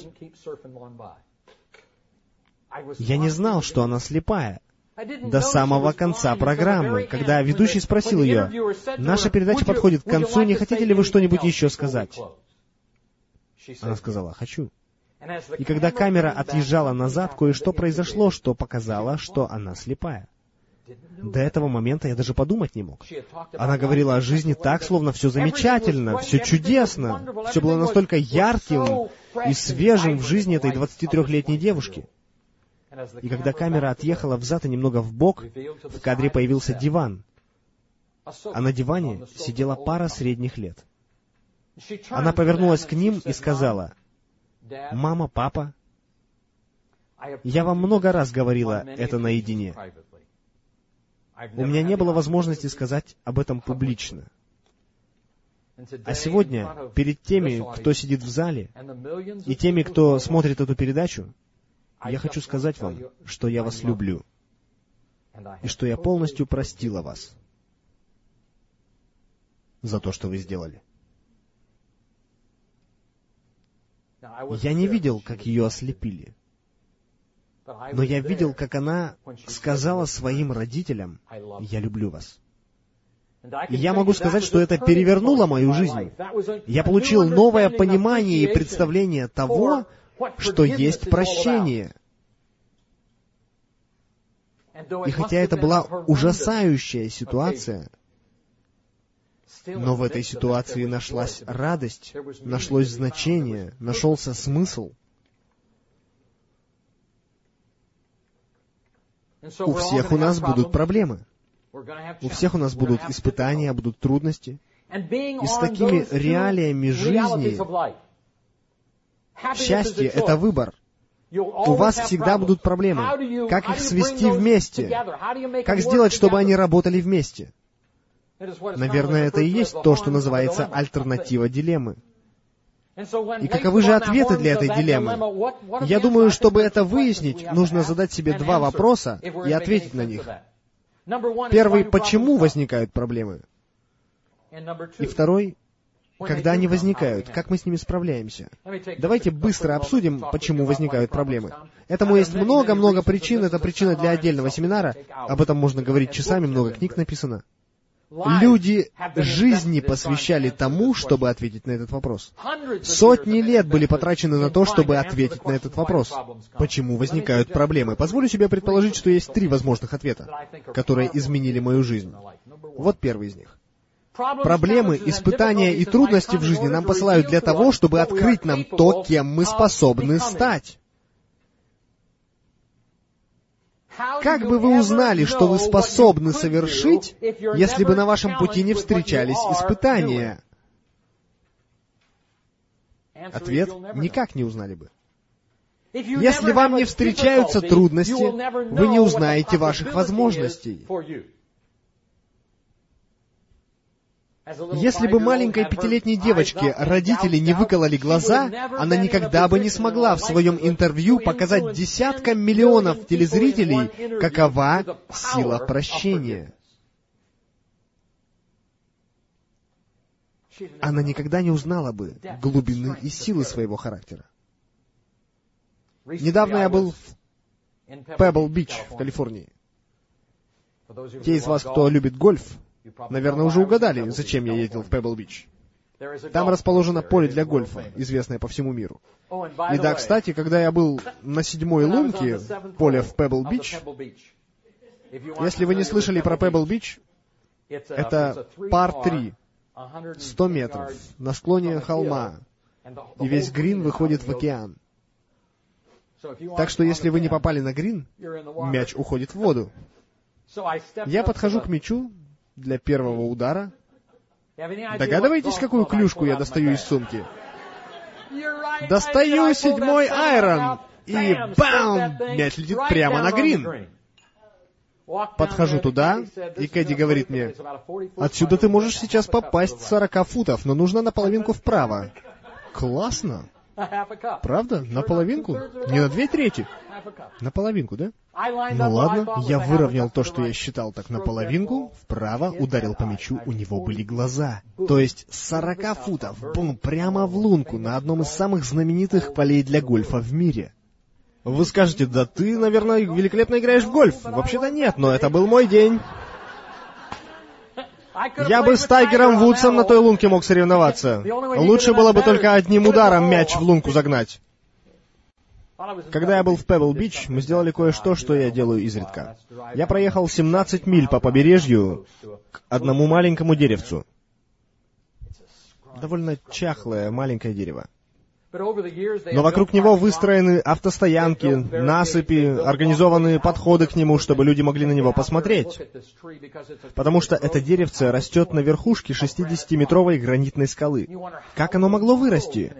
Я не знал, что она слепая. До самого конца программы, когда ведущий спросил ее: «Наша передача подходит к концу, не хотите ли вы что-нибудь еще сказать?» Она сказала: «Хочу». И когда камера отъезжала назад, кое-что произошло, что показало, что она слепая. До этого момента я даже подумать не мог. Она говорила о жизни так, словно все замечательно, все чудесно. Все было настолько ярким и свежим в жизни этой 23-летней девушки. И когда камера отъехала взад и немного вбок, в кадре появился диван. А на диване сидела пара средних лет. Она повернулась к ним и сказала: «Мама, папа, я вам много раз говорила это наедине. У меня не было возможности сказать об этом публично. А сегодня, перед теми, кто сидит в зале, и теми, кто смотрит эту передачу, я хочу сказать вам, что я вас люблю, и что я полностью простила вас за то, что вы сделали». Я не видел, как ее ослепили, но я видел, как она сказала своим родителям: «Я люблю вас». И я могу сказать, что это перевернуло мою жизнь. Я получил новое понимание и представление того, что есть прощение. И хотя это была ужасающая ситуация, но в этой ситуации нашлась радость, нашлось значение, нашелся смысл. У всех у нас будут проблемы. У всех у нас будут испытания, будут трудности. И с такими реалиями жизни счастье — это выбор. У вас всегда будут проблемы. Как их свести вместе? Как сделать, чтобы они работали вместе? Наверное, это и есть то, что называется альтернатива дилеммы. И каковы же ответы для этой дилеммы? Я думаю, чтобы это выяснить, нужно задать себе два вопроса и ответить на них. Первый — почему возникают проблемы? И второй — когда они возникают, как мы с ними справляемся? Давайте быстро обсудим, почему возникают проблемы. Этому есть много-много причин, это причина для отдельного семинара. Об этом можно говорить часами, много книг написано. Люди жизни посвящали тому, чтобы ответить на этот вопрос. Сотни лет были потрачены на то, чтобы ответить на этот вопрос. Почему возникают проблемы? Позволю себе предположить, что есть 3 возможных ответа, которые изменили мою жизнь. Вот первый из них. Проблемы, испытания и трудности в жизни нам посылают для того, чтобы открыть нам то, кем мы способны стать. Как бы вы узнали, что вы способны совершить, если бы на вашем пути не встречались испытания? Ответ — никак не узнали бы. Если вам не встречаются трудности, вы не узнаете ваших возможностей. Если бы маленькой 5-летней девочке родители не выкололи глаза, она никогда бы не смогла в своем интервью показать десяткам миллионов телезрителей, какова сила прощения. Она никогда не узнала бы глубины и силы своего характера. Недавно я был в Пебл-Бич в Калифорнии. Те из вас, кто любит гольф, наверное, уже угадали, зачем я ездил в Пебл-Бич. Там расположено поле для гольфа, известное по всему миру. И да, кстати, когда я был на 7-й лунке поля в Пебл-Бич, если вы не слышали про Пебл-Бич, это пар 3, 100 метров, на склоне холма, и весь грин выходит в океан. Так что, если вы не попали на грин, мяч уходит в воду. Я подхожу к мячу для первого удара. Догадываетесь, какую клюшку я достаю из сумки? Достаю 7-й айрон, и бам! Мяч летит прямо на грин. Подхожу туда, и Кэдди говорит мне: «Отсюда ты можешь сейчас попасть с 40 футов, но нужно наполовинку вправо». Классно! Правда? Наполовинку? Не на 2/3? Наполовинку, да? Ну ладно, я выровнял то, что я считал так наполовинку, вправо, ударил по мячу, у него были глаза. То есть с 40 футов, бум, прямо в лунку, на одном из самых знаменитых полей для гольфа в мире. Вы скажете: да ты, наверное, великолепно играешь в гольф. Вообще-то нет, но это был мой день. Я бы с Тайгером Вудсом на той лунке мог соревноваться. Лучше было бы только одним ударом мяч в лунку загнать. Когда я был в Пебл-Бич, мы сделали кое-что, что я делаю изредка. Я проехал 17 миль по побережью к одному маленькому деревцу. Довольно чахлое маленькое дерево. Но вокруг него выстроены автостоянки, насыпи, организованные подходы к нему, чтобы люди могли на него посмотреть. Потому что это деревце растет на верхушке 60-метровой гранитной скалы. Как оно могло вырасти?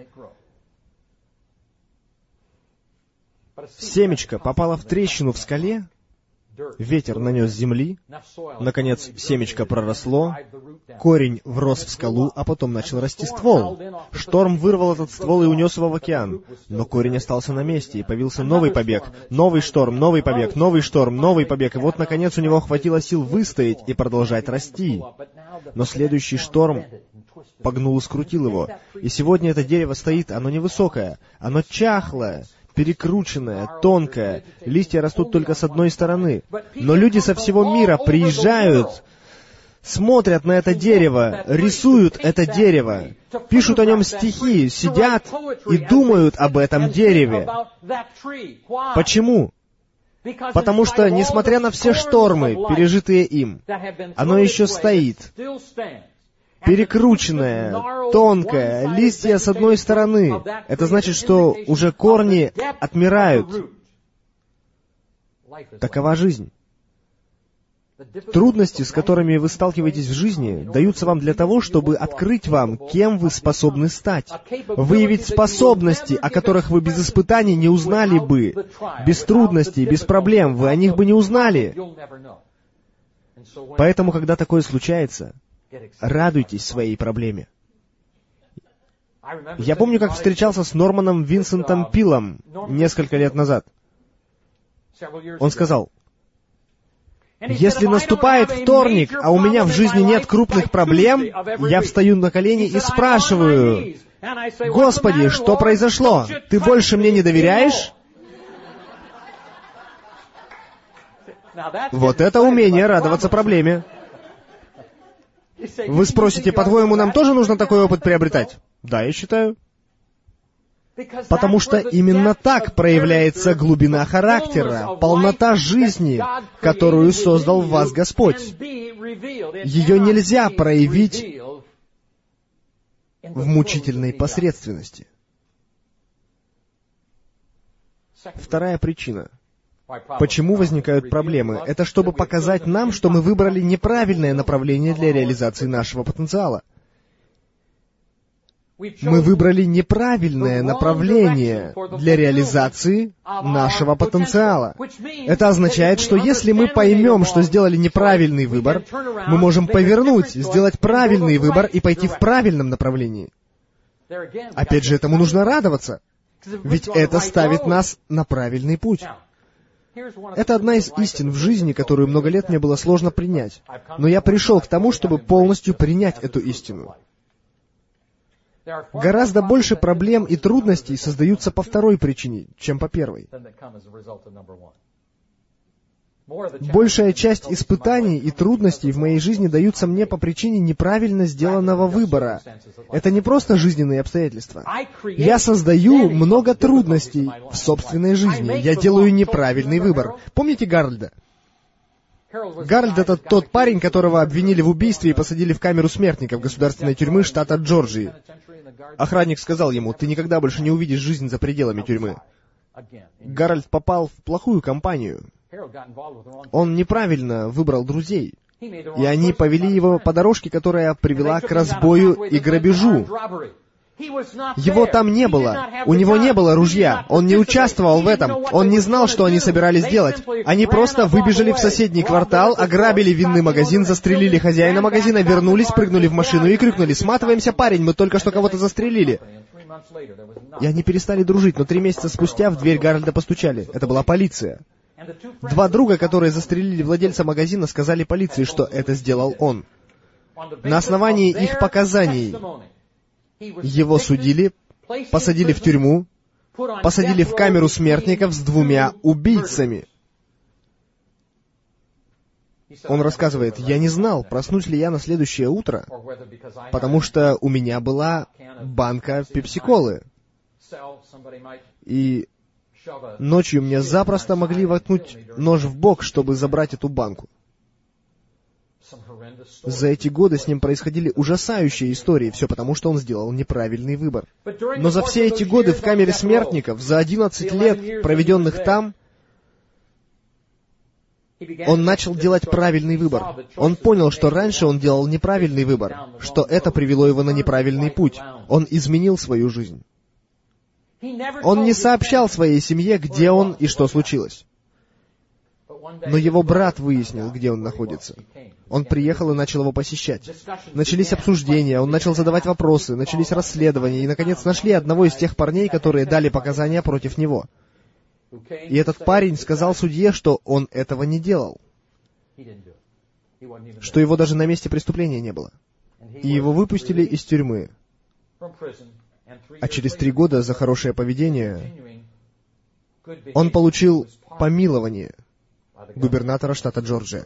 Семечко попало в трещину в скале, ветер нанес земли, наконец семечко проросло, корень врос в скалу, а потом начал расти ствол. Шторм вырвал этот ствол и унес его в океан, но корень остался на месте, и появился новый побег, новый шторм, новый побег, новый шторм, новый побег, и вот, наконец, у него хватило сил выстоять и продолжать расти. Но следующий шторм погнул и скрутил его, и сегодня это дерево стоит, оно невысокое, оно чахлое, перекрученная, тонкая, листья растут только с одной стороны. Но люди со всего мира приезжают, смотрят на это дерево, рисуют это дерево, пишут о нем стихи, сидят и думают об этом дереве. Почему? Потому что, несмотря на все штормы, пережитые им, оно еще стоит. Перекрученная, тонкая, листья с одной стороны. Это значит, что уже корни отмирают. Такова жизнь. Трудности, с которыми вы сталкиваетесь в жизни, даются вам для того, чтобы открыть вам, кем вы способны стать. Выявить способности, о которых вы без испытаний не узнали бы. Без трудностей, без проблем вы о них бы не узнали. Поэтому, когда такое случается, радуйтесь своей проблеме. Я помню, как встречался с Норманом Винсентом Пилом несколько лет назад. Он сказал: «Если наступает вторник, а у меня в жизни нет крупных проблем, я встаю на колени и спрашиваю: Господи, что произошло? Ты больше мне не доверяешь?» Вот это умение радоваться проблеме. Вы спросите: по-твоему, нам тоже нужно такой опыт приобретать? Да, я считаю. Потому что именно так проявляется глубина характера, полнота жизни, которую создал в вас Господь. Ее нельзя проявить в мучительной посредственности. Вторая причина, Почему возникают проблемы? Это чтобы показать нам, что мы выбрали неправильное направление для реализации нашего потенциала. Мы выбрали неправильное направление для реализации нашего потенциала. Это означает, что если мы поймем, что сделали неправильный выбор, мы можем повернуть, сделать правильный выбор и пойти в правильном направлении. Опять же, этому нужно радоваться, ведь это ставит нас на правильный путь. Это одна из истин в жизни, которую много лет мне было сложно принять. Но я пришел к тому, чтобы полностью принять эту истину. Гораздо больше проблем и трудностей создаются по второй причине, чем по первой. Большая часть испытаний и трудностей в моей жизни даются мне по причине неправильно сделанного выбора. Это не просто жизненные обстоятельства. Я создаю много трудностей в собственной жизни. Я делаю неправильный выбор. Помните Гарольда? Гарольд — это тот парень, которого обвинили в убийстве и посадили в камеру смертников государственной тюрьмы штата Джорджии. Охранник сказал ему: «Ты никогда больше не увидишь жизнь за пределами тюрьмы». Гарольд попал в плохую компанию. Он неправильно выбрал друзей, и они повели его по дорожке, которая привела к разбою и грабежу. Его там не было, у него не было ружья, он не участвовал в этом, он не знал, что они собирались делать. Они просто выбежали в соседний квартал, ограбили винный магазин, застрелили хозяина магазина, вернулись, прыгнули в машину и крикнули: «Сматываемся, парень, мы только что кого-то застрелили». И они перестали дружить, но 3 месяца спустя в дверь Гарольда постучали. Это была полиция. 2 друга, которые застрелили владельца магазина, сказали полиции, что это сделал он. На основании их показаний его судили, посадили в тюрьму, посадили в камеру смертников с 2 убийцами. Он рассказывает: «Я не знал, проснусь ли я на следующее утро, потому что у меня была банка пепси-колы. И ночью мне запросто могли воткнуть нож в бок, чтобы забрать эту банку». За эти годы с ним происходили ужасающие истории, все потому, что он сделал неправильный выбор. Но за все эти годы в камере смертников, за 11 лет, проведенных там, он начал делать правильный выбор. Он понял, что раньше он делал неправильный выбор, что это привело его на неправильный путь. Он изменил свою жизнь. Он не сообщал своей семье, где он и что случилось. Но его брат выяснил, где он находится. Он приехал и начал его посещать. Начались обсуждения, он начал задавать вопросы, начались расследования, и, наконец, нашли одного из тех парней, которые дали показания против него. И этот парень сказал судье, что он этого не делал, что его даже на месте преступления не было. И его выпустили из тюрьмы. А через 3 года за хорошее поведение он получил помилование губернатора штата Джорджия.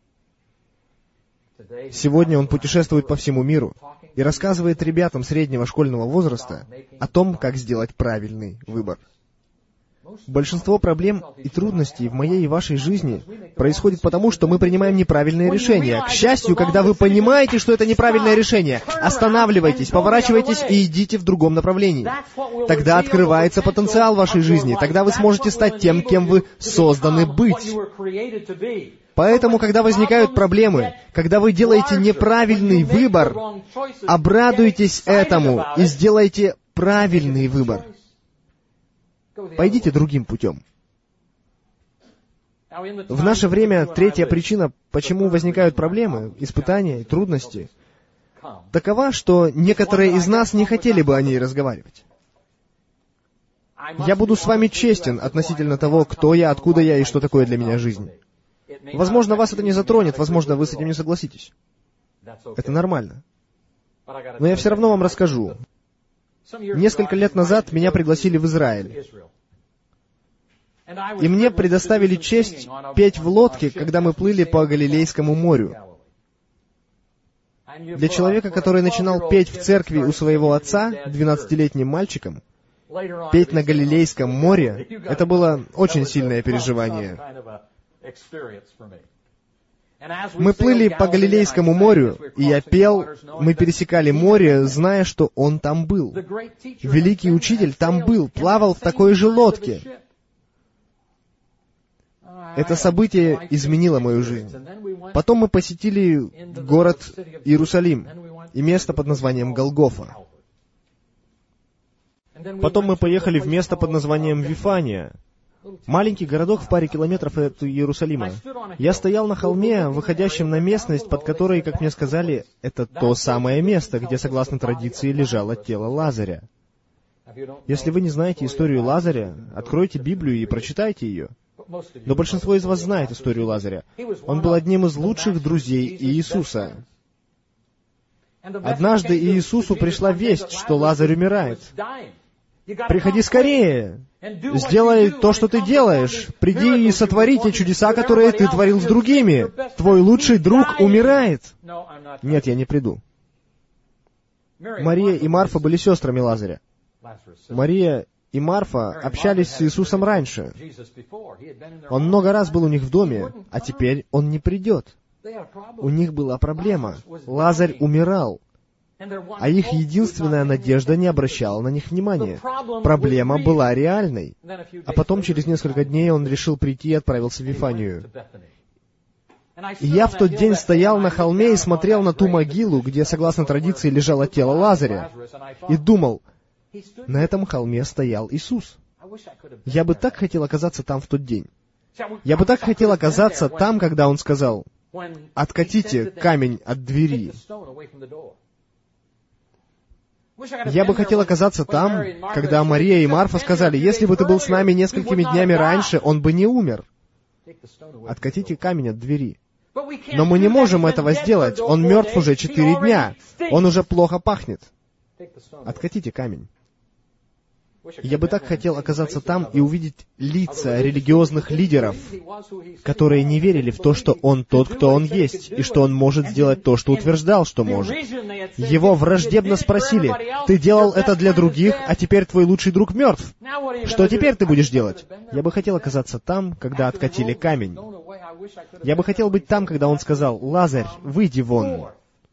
Сегодня он путешествует по всему миру и рассказывает ребятам среднего школьного возраста о том, как сделать правильный выбор. Большинство проблем и трудностей в моей и вашей жизни происходит потому, что мы принимаем неправильные решения. К счастью, когда вы понимаете, что это неправильное решение, останавливайтесь, поворачивайтесь и идите в другом направлении. Тогда открывается потенциал вашей жизни, тогда вы сможете стать тем, кем вы созданы быть. Поэтому, когда возникают проблемы, когда вы делаете неправильный выбор, обрадуйтесь этому и сделайте правильный выбор. Пойдите другим путем. В наше время 3-я причина, почему возникают проблемы, испытания и трудности, такова, что некоторые из нас не хотели бы о ней разговаривать. Я буду с вами честен относительно того, кто я, откуда я и что такое для меня жизнь. Возможно, вас это не затронет, возможно, вы с этим не согласитесь. Это нормально. Но я все равно вам расскажу. Несколько лет назад меня пригласили в Израиль. И мне предоставили честь петь в лодке, когда мы плыли по Галилейскому морю. Для человека, который начинал петь в церкви у своего отца, 12-летним мальчиком, петь на Галилейском море, это было очень сильное переживание. Мы плыли по Галилейскому морю, и я пел, мы пересекали море, зная, что он там был. Великий учитель там был, плавал в такой же лодке. Это событие изменило мою жизнь. Потом мы посетили город Иерусалим и место под названием Голгофа. Потом мы поехали в место под названием Вифания, маленький городок в паре километров от Иерусалима. Я стоял на холме, выходящем на местность, под которой, как мне сказали, это то самое место, где, согласно традиции, лежало тело Лазаря. Если вы не знаете историю Лазаря, откройте Библию и прочитайте ее. Но большинство из вас знает историю Лазаря. Он был одним из лучших друзей Иисуса. Однажды Иисусу пришла весть, что Лазарь умирает. «Приходи скорее! Сделай то, что ты делаешь! Приди и сотвори те чудеса, которые ты творил с другими! Твой лучший друг умирает!» «Нет, я не приду». Мария и Марфа были сестрами Лазаря. Мария и Марфа общались с Иисусом раньше. Он много раз был у них в доме, а теперь он не придет. У них была проблема. Лазарь умирал, а их единственная надежда не обращала на них внимания. Проблема была реальной. А потом, через несколько дней, он решил прийти и отправился в Вифанию. И я в тот день стоял на холме и смотрел на ту могилу, где, согласно традиции, лежало тело Лазаря, и думал, на этом холме стоял Иисус. Я бы так хотел оказаться там в тот день. Я бы так хотел оказаться там, когда Он сказал, «Откатите камень от двери». Я бы хотел оказаться там, когда Мария и Марфа сказали, «Если бы ты был с нами несколькими днями раньше, он бы не умер». Откатите камень от двери. Но мы не можем этого сделать. Он мертв уже 4 дня. Он уже плохо пахнет. Откатите камень. Я бы так хотел оказаться там и увидеть лица религиозных лидеров, которые не верили в то, что Он тот, кто Он есть, и что Он может сделать то, что утверждал, что может. Его враждебно спросили, «Ты делал это для других, а теперь твой лучший друг мертв. Что теперь ты будешь делать?» Я бы хотел оказаться там, когда откатили камень. Я бы хотел быть там, когда Он сказал, «Лазарь, выйди вон».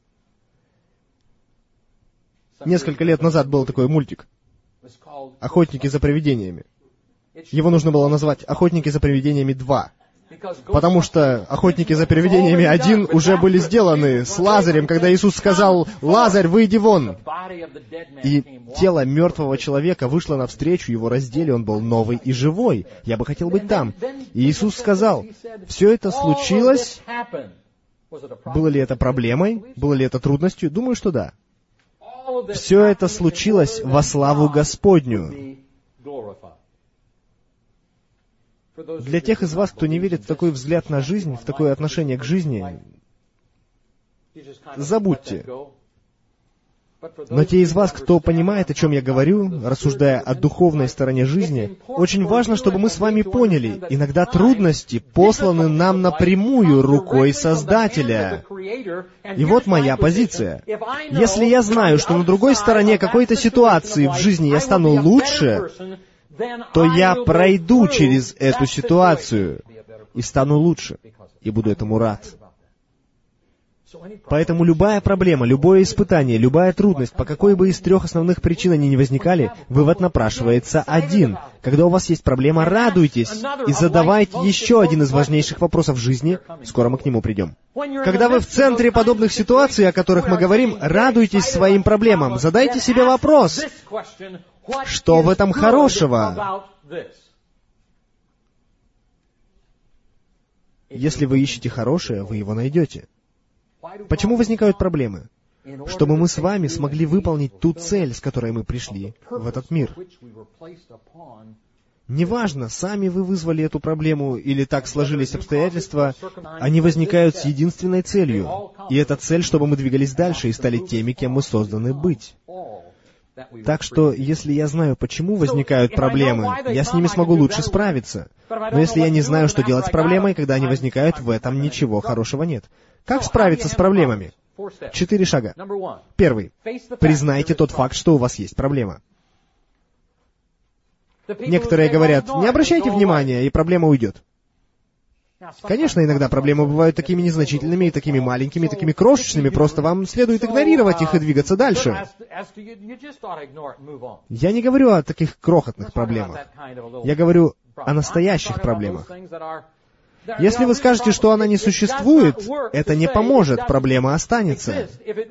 Несколько лет назад был такой мультик «Охотники за привидениями». Его нужно было назвать «Охотники за привидениями 2». Потому что «Охотники за привидениями 1» уже были сделаны с Лазарем, когда Иисус сказал, «Лазарь, выйди вон!» И тело мертвого человека вышло навстречу, его раздели, он был новый и живой. Я бы хотел быть там. И Иисус сказал, «Все это случилось?» Было ли это проблемой? Было ли это трудностью? Думаю, что да. Все это случилось во славу Господню. Для тех из вас, кто не верит в такой взгляд на жизнь, в такое отношение к жизни, забудьте. Но те из вас, кто понимает, о чем я говорю, рассуждая о духовной стороне жизни, очень важно, чтобы мы с вами поняли, иногда трудности посланы нам напрямую рукой Создателя. И вот моя позиция. Если я знаю, что на другой стороне какой-то ситуации в жизни я стану лучше, то я пройду через эту ситуацию и стану лучше, и буду этому рад. Поэтому любая проблема, любое испытание, любая трудность, по какой бы из 3 основных причин они ни возникали, вывод напрашивается один. Когда у вас есть проблема, радуйтесь и задавайте еще один из важнейших вопросов в жизни, скоро мы к нему придем. Когда вы в центре подобных ситуаций, о которых мы говорим, радуйтесь своим проблемам. Задайте себе вопрос, что в этом хорошего? Если вы ищете хорошее, вы его найдете. Почему возникают проблемы? Чтобы мы с вами смогли выполнить ту цель, с которой мы пришли в этот мир. Неважно, сами вы вызвали эту проблему или так сложились обстоятельства, они возникают с единственной целью. И эта цель, чтобы мы двигались дальше и стали теми, кем мы созданы быть. Так что, если я знаю, почему возникают проблемы, я с ними смогу лучше справиться. Но если я не знаю, что делать с проблемой, когда они возникают, в этом ничего хорошего нет. Как справиться с проблемами? 4 шага. Первый. Признайте тот факт, что у вас есть проблема. Некоторые говорят, не обращайте внимания, и проблема уйдет. Конечно, иногда проблемы бывают такими незначительными, и такими маленькими, и такими крошечными, просто вам следует игнорировать их и двигаться дальше. Я не говорю о таких крохотных проблемах. Я говорю о настоящих проблемах. Если вы скажете, что она не существует, это не поможет, проблема останется.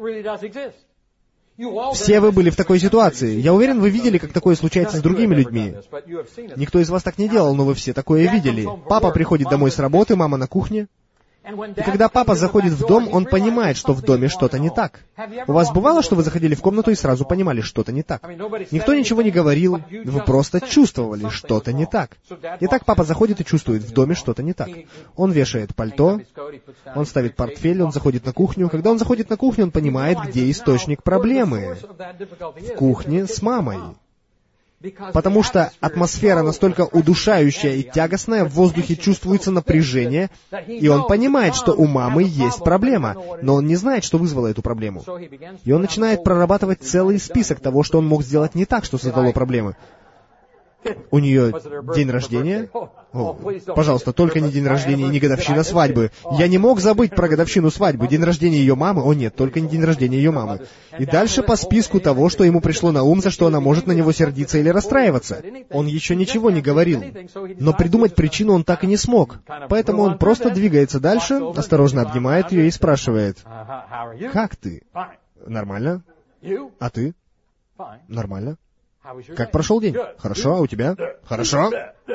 Все вы были в такой ситуации. Я уверен, вы видели, как такое случается с другими людьми. Никто из вас так не делал, но вы все такое видели. Папа приходит домой с работы, мама на кухне. И когда папа заходит в дом, он понимает, что в доме что-то не так. У вас бывало, что вы заходили в комнату и сразу понимали, что-то не так? Никто ничего не говорил, вы просто чувствовали, что-то не так. Итак, папа заходит и чувствует, в доме что-то не так. Он вешает пальто, он ставит портфель, он заходит на кухню. Когда он заходит на кухню, он понимает, где источник проблемы. В кухне с мамой. Потому что атмосфера настолько удушающая и тягостная, в воздухе чувствуется напряжение, и он понимает, что у мамы есть проблема, но он не знает, что вызвало эту проблему. И он начинает прорабатывать целый список того, что он мог сделать не так, что создало проблемы. У нее день рождения. О, пожалуйста, только не день рождения и не годовщина свадьбы. Я не мог забыть про годовщину свадьбы. День рождения ее мамы. О нет, только не день рождения ее мамы. И дальше по списку того, что ему пришло на ум, за что она может на него сердиться или расстраиваться. Он еще ничего не говорил. Но придумать причину он так и не смог. Поэтому он просто двигается дальше, осторожно обнимает ее и спрашивает: «Как ты?» «Нормально. А ты?» «Нормально. Как прошел день? Хорошо, а у тебя? Хорошо.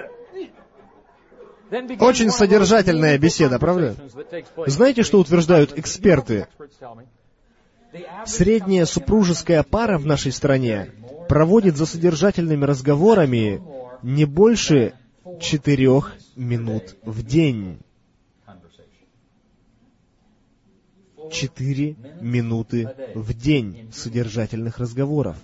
Очень содержательная беседа, правда? Знаете, что утверждают эксперты? Средняя супружеская пара в нашей стране проводит за содержательными разговорами не больше 4 минут в день. 4 минуты в день содержательных разговоров.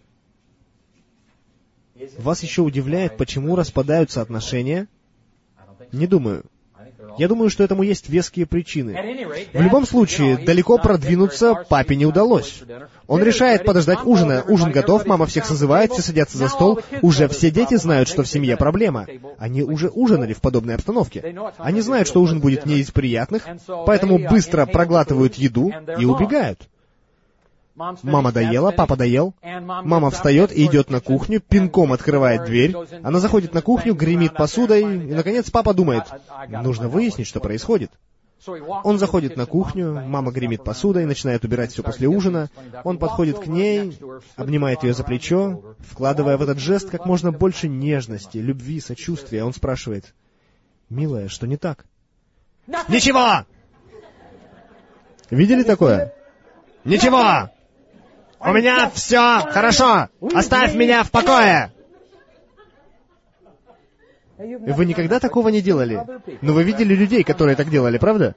Вас еще удивляет, почему распадаются отношения? Не думаю. Я думаю, что этому есть веские причины. В любом случае, далеко продвинуться папе не удалось. Он решает подождать ужина. Ужин готов, мама всех созывает, все садятся за стол. Уже все дети знают, что в семье проблема. Они уже ужинали в подобной обстановке. Они знают, что ужин будет не из приятных, поэтому быстро проглатывают еду и убегают. Мама доела, папа доел. Мама встает и идет на кухню, пинком открывает дверь. Она заходит на кухню, гремит посудой, и, наконец, папа думает: нужно выяснить, что происходит. Он заходит на кухню, мама гремит посудой, начинает убирать все после ужина. Он подходит к ней, обнимает ее за плечо, вкладывая в этот жест как можно больше нежности, любви, сочувствия. Он спрашивает: «Милая, что не так?» «Ничего!» Видели такое? «Ничего! У меня все хорошо! Оставь меня в покое!» Вы никогда такого не делали? Но вы видели людей, которые так делали, правда?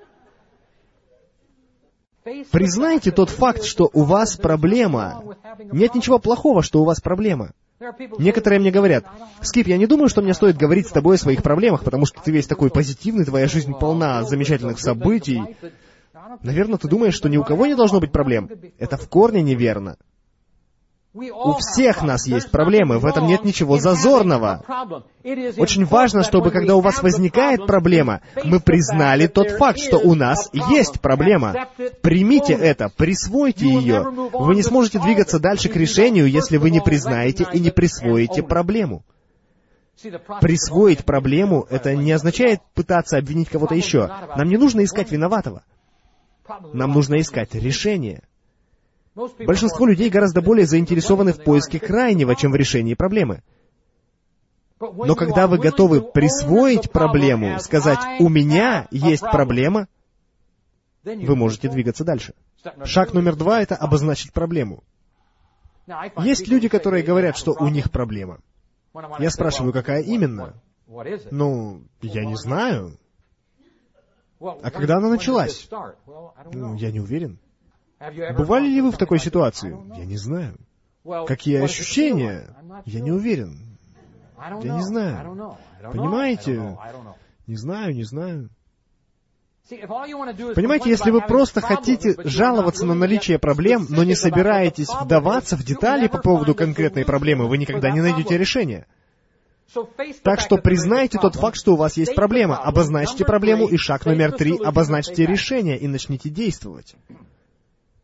Признайте тот факт, что у вас проблема. Нет ничего плохого, что у вас проблема. Некоторые мне говорят: «Скип, я не думаю, что мне стоит говорить с тобой о своих проблемах, потому что ты весь такой позитивный, твоя жизнь полна замечательных событий». Наверное, ты думаешь, что ни у кого не должно быть проблем. Это в корне неверно. У всех нас есть проблемы, в этом нет ничего зазорного. Очень важно, чтобы, когда у вас возникает проблема, мы признали тот факт, что у нас есть проблема. Примите это, присвойте ее. Вы не сможете двигаться дальше к решению, если вы не признаете и не присвоите проблему. Присвоить проблему — это не означает пытаться обвинить кого-то еще. Нам не нужно искать виноватого. Нам нужно искать решение. Большинство людей гораздо более заинтересованы в поиске крайнего, чем в решении проблемы. Но когда вы готовы присвоить проблему, сказать «у меня есть проблема», вы можете двигаться дальше. Шаг номер 2 — это обозначить проблему. Есть люди, которые говорят, что у них проблема. Я спрашиваю, какая именно? Ну, я не знаю. А когда она началась? Я не уверен. Бывали ли вы в такой ситуации? Я не знаю. Какие ощущения? Я не уверен. Я не знаю. Понимаете? Не знаю. Понимаете, если вы просто хотите жаловаться на наличие проблем, но не собираетесь вдаваться в детали по поводу конкретной проблемы, вы никогда не найдете решения. Так что признайте тот факт, что у вас есть проблема, обозначьте проблему, и шаг номер 3 — обозначьте решение и начните действовать.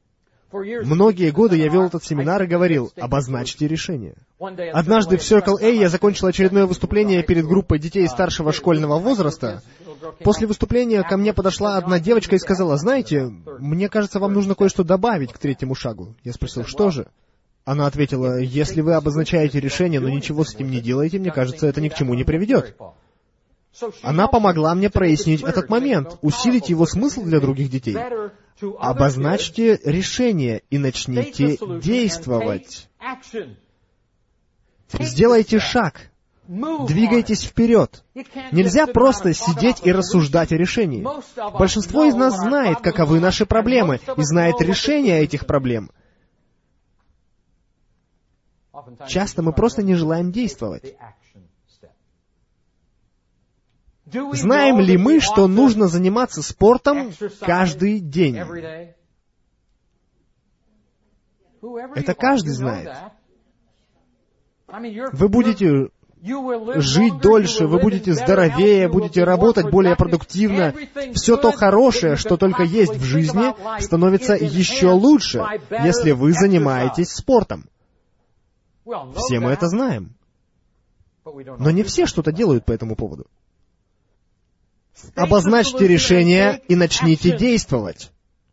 Многие годы я вел этот семинар и говорил: обозначьте решение. Однажды в Circle A я закончил очередное выступление перед группой детей старшего школьного возраста. После выступления ко мне подошла одна девочка и сказала: знаете, мне кажется, вам нужно кое-что добавить к третьему шагу. Я спросил: что же? Она ответила: если вы обозначаете решение, но ничего с этим не делаете, мне кажется, это ни к чему не приведет. Она помогла мне прояснить этот момент, усилить его смысл для других детей. Обозначьте решение и начните действовать. Сделайте шаг. Двигайтесь вперед. Нельзя просто сидеть и рассуждать о решении. Большинство из нас знает, каковы наши проблемы, и знает решение этих проблем. Часто мы просто не желаем действовать. Знаем ли мы, что нужно заниматься спортом каждый день? Это каждый знает. Вы будете жить дольше, вы будете здоровее, будете работать более продуктивно. Все то хорошее, что только есть в жизни, становится еще лучше, если вы занимаетесь спортом. Все мы это знаем. Но не все что-то делают по этому поводу. Обозначьте решение и начните действовать.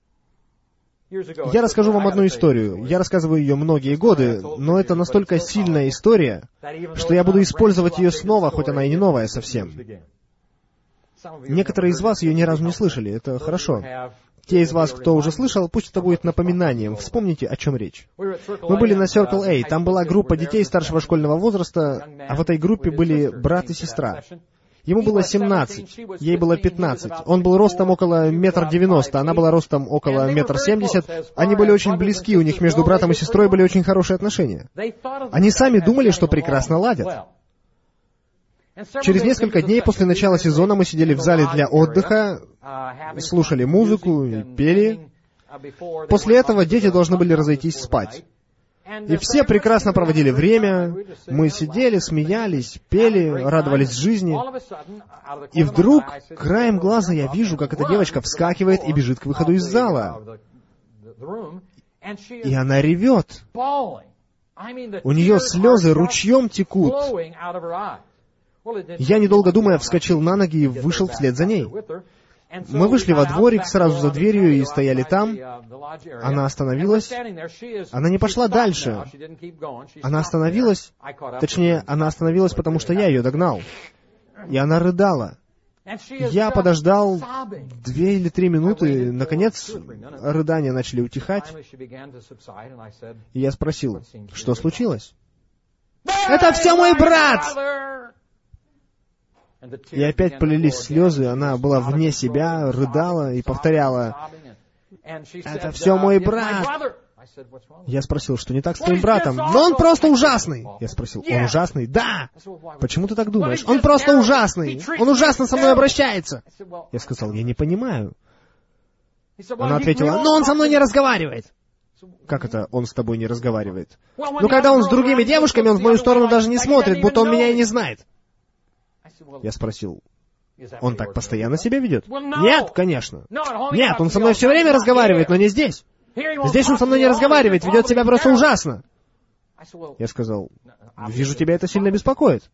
Я расскажу вам одну историю. Я рассказываю ее многие годы, но это настолько сильная история, что я буду использовать ее снова, хоть она и не новая совсем. Некоторые из вас ее ни разу не слышали, это хорошо. Те из вас, кто уже слышал, пусть это будет напоминанием. Вспомните, о чем речь. Мы были на Circle A, там была группа детей старшего школьного возраста, а в этой группе были брат и сестра. Ему было 17, ей было 15. Он был ростом около 1,90 м, она была ростом около 1,70 м. Они были очень близки, у них между братом и сестрой были очень хорошие отношения. Они сами думали, что прекрасно ладят. Через несколько дней после начала сезона мы сидели в зале для отдыха, слушали музыку и пели. После этого дети должны были разойтись спать. И все прекрасно проводили время, мы сидели, смеялись, пели, радовались жизни. И вдруг, краем глаза я вижу, как эта девочка вскакивает и бежит к выходу из зала. И она ревет. У нее слезы ручьем текут. Я, недолго думая, вскочил на ноги и вышел вслед за ней. Мы вышли во дворик, сразу за дверью, и стояли там. Она остановилась. Она не пошла дальше. Она остановилась. Точнее, она остановилась, потому что я ее догнал. И она рыдала. Я подождал 2 или 3 минуты. Наконец, рыдания начали утихать. И я спросил: что случилось? «Это все мой брат!» И опять полились слезы, она была вне себя, рыдала и повторяла: «Это все мой брат!» Я спросил, что не так с твоим братом? «Но он просто ужасный!» Я спросил: «Он ужасный?» «Да!» «Почему ты так думаешь?» «Он просто ужасный! Он ужасно со мной обращается!» Я сказал: «Я не понимаю». Она ответила: «Но он со мной не разговаривает!» «Как это он с тобой не разговаривает?» «Ну, когда он с другими девушками, он в мою сторону даже не смотрит, будто он меня и не знает». Я спросил: «Он так постоянно себя ведет?» «Нет, конечно». «Нет, он со мной все время разговаривает, но не здесь. Здесь он со мной не разговаривает, ведет себя просто ужасно». Я сказал: «Вижу, тебя это сильно беспокоит».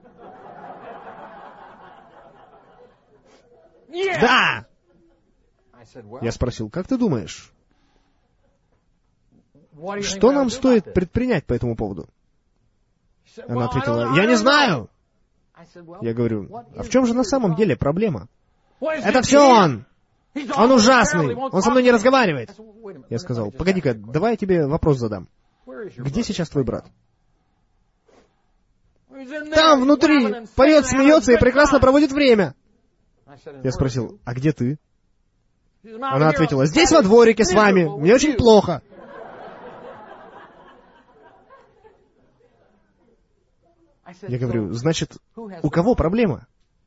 «Да!» Я спросил: «Как ты думаешь, что нам стоит предпринять по этому поводу?» Она ответила: «Я не знаю». Я говорю: «А в чем же на самом деле проблема?» «Это все он! Он ужасный! Он со мной не разговаривает!» Я сказал: «Погоди-ка, давай я тебе вопрос задам. Где сейчас твой брат?» «Там, внутри! Поет, смеется и прекрасно проводит время!» Я спросил: «А где ты?» Она ответила: «Здесь во дворике с вами! Мне очень плохо!» Я говорю: «Значит, у кого проблема?»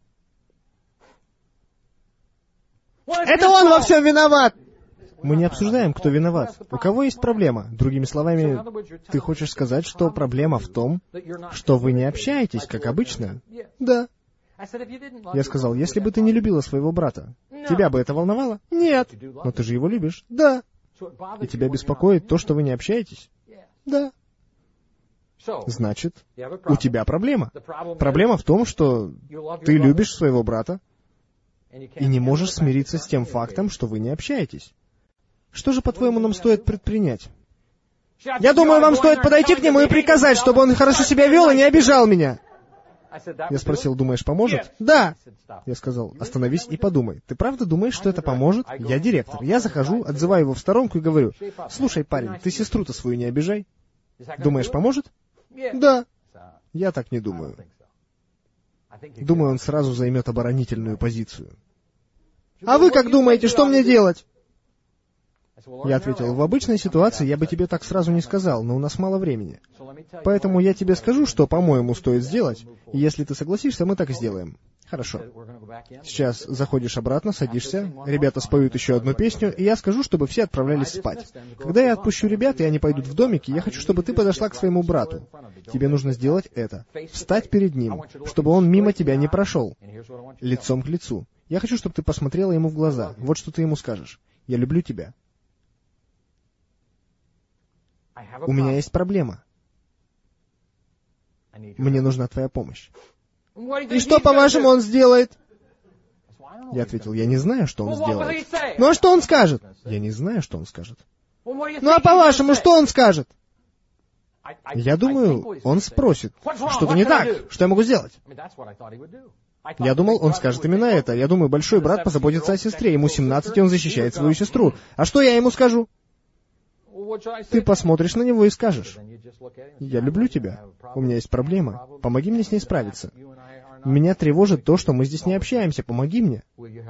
«Это он во всем виноват!» Мы не обсуждаем, кто виноват. У кого есть проблема? Другими словами, ты хочешь сказать, что проблема в том, что вы не общаетесь, как обычно? Да. Я сказал: «Если бы ты не любила своего брата, тебя бы это волновало?» «Нет». «Но ты же его любишь?» «Да». И тебя беспокоит то, что вы не общаетесь? Да. Значит, у тебя проблема. Проблема в том, что ты любишь своего брата и не можешь смириться с тем фактом, что вы не общаетесь. Что же, по-твоему, нам стоит предпринять? Я думаю, вам стоит подойти к нему и приказать, чтобы он хорошо себя вел и не обижал меня. Я спросил, думаешь, поможет? Да. Я сказал, остановись и подумай. Ты правда думаешь, что это поможет? Я директор. Я захожу, отзываю его в сторонку и говорю, слушай, парень, ты сестру-то свою не обижай. Думаешь, поможет? Да. Я так не думаю. Думаю, он сразу займет оборонительную позицию. А вы как думаете, что мне делать? Я ответил, в обычной ситуации я бы тебе так сразу не сказал, но у нас мало времени. Поэтому я тебе скажу, что, по-моему, стоит сделать, и если ты согласишься, мы так и сделаем. Хорошо. Сейчас заходишь обратно, садишься, ребята споют еще одну песню, и я скажу, чтобы все отправлялись спать. Когда я отпущу ребят, и они пойдут в домики, я хочу, чтобы ты подошла к своему брату. Тебе нужно сделать это. Встать перед ним, чтобы он мимо тебя не прошел. Лицом к лицу. Я хочу, чтобы ты посмотрела ему в глаза. Вот что ты ему скажешь. Я люблю тебя. У меня есть проблема. Мне нужна твоя помощь. И что, по-вашему, он сделает? Я ответил, я не знаю, что он сделает. Ну а что он скажет? Я не знаю, что он скажет. Ну а по-вашему, что он скажет? Я думаю, он спросит, что-то не так, что я могу сделать? Я думал, он скажет именно это. Я думаю, большой брат позаботится о сестре. Ему 17, и он защищает свою сестру. А что я ему скажу? Ты посмотришь на него и скажешь, я люблю тебя, у меня есть проблема, помоги мне с ней справиться. Меня тревожит то, что мы здесь не общаемся, помоги мне.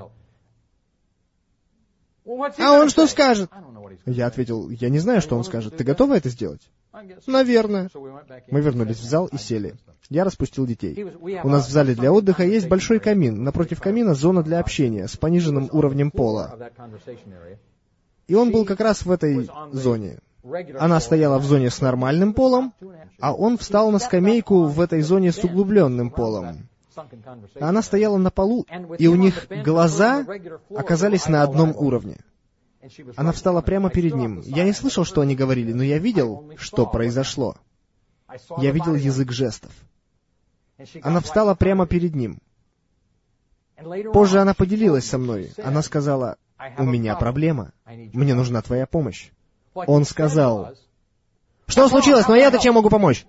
А он что скажет? Я ответил, я не знаю, что он скажет. Ты готова это сделать? Наверное. Мы вернулись в зал и сели. Я распустил детей. У нас в зале для отдыха есть большой камин. Напротив камина зона для общения с пониженным уровнем пола. И он был как раз в этой зоне. Она стояла в зоне с нормальным полом, а он встал на скамейку в этой зоне с углубленным полом. Она стояла на полу, и у них глаза оказались на одном уровне. Она встала прямо перед ним. Я не слышал, что они говорили, но я видел, что произошло. Я видел язык жестов. Она встала прямо перед ним. Позже она поделилась со мной. Она сказала, у меня проблема. Мне нужна твоя помощь. Он сказал, что случилось, но я-то чем могу помочь?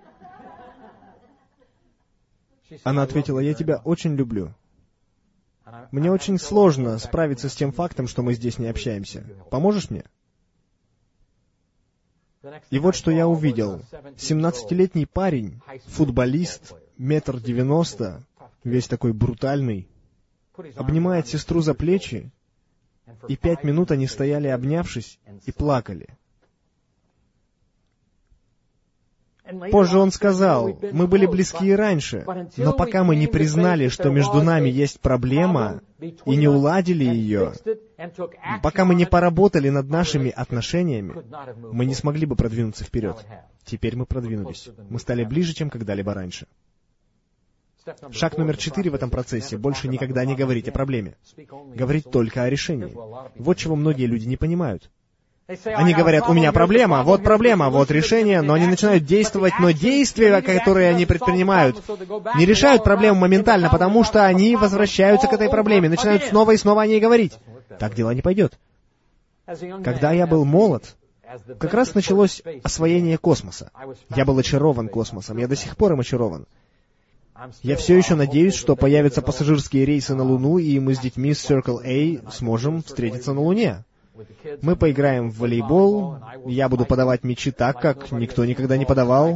Она ответила, я тебя очень люблю. Мне очень сложно справиться с тем фактом, что мы здесь не общаемся. Поможешь мне? И вот что я увидел. 17-летний парень, футболист, 1,90 м, весь такой брутальный, обнимает сестру за плечи, и 5 минут они стояли, обнявшись, и плакали. Позже он сказал, мы были близки и раньше, но пока мы не признали, что между нами есть проблема, и не уладили ее, пока мы не поработали над нашими отношениями, мы не смогли бы продвинуться вперед. Теперь мы продвинулись. Мы стали ближе, чем когда-либо раньше. Шаг номер 4 в этом процессе — больше никогда не говорить о проблеме. Говорить только о решении. Вот чего многие люди не понимают. Они говорят, у меня проблема, вот решение, но они начинают действовать, но действия, которые они предпринимают, не решают проблему моментально, потому что они возвращаются к этой проблеме, начинают снова и снова о ней говорить. Так дело не пойдет. Когда я был молод, как раз началось освоение космоса. Я был очарован космосом, я до сих пор им очарован. Я все еще надеюсь, что появятся пассажирские рейсы на Луну, и мы с детьми с Circle A сможем встретиться на Луне. Мы поиграем в волейбол, я буду подавать мячи так, как никто никогда не подавал.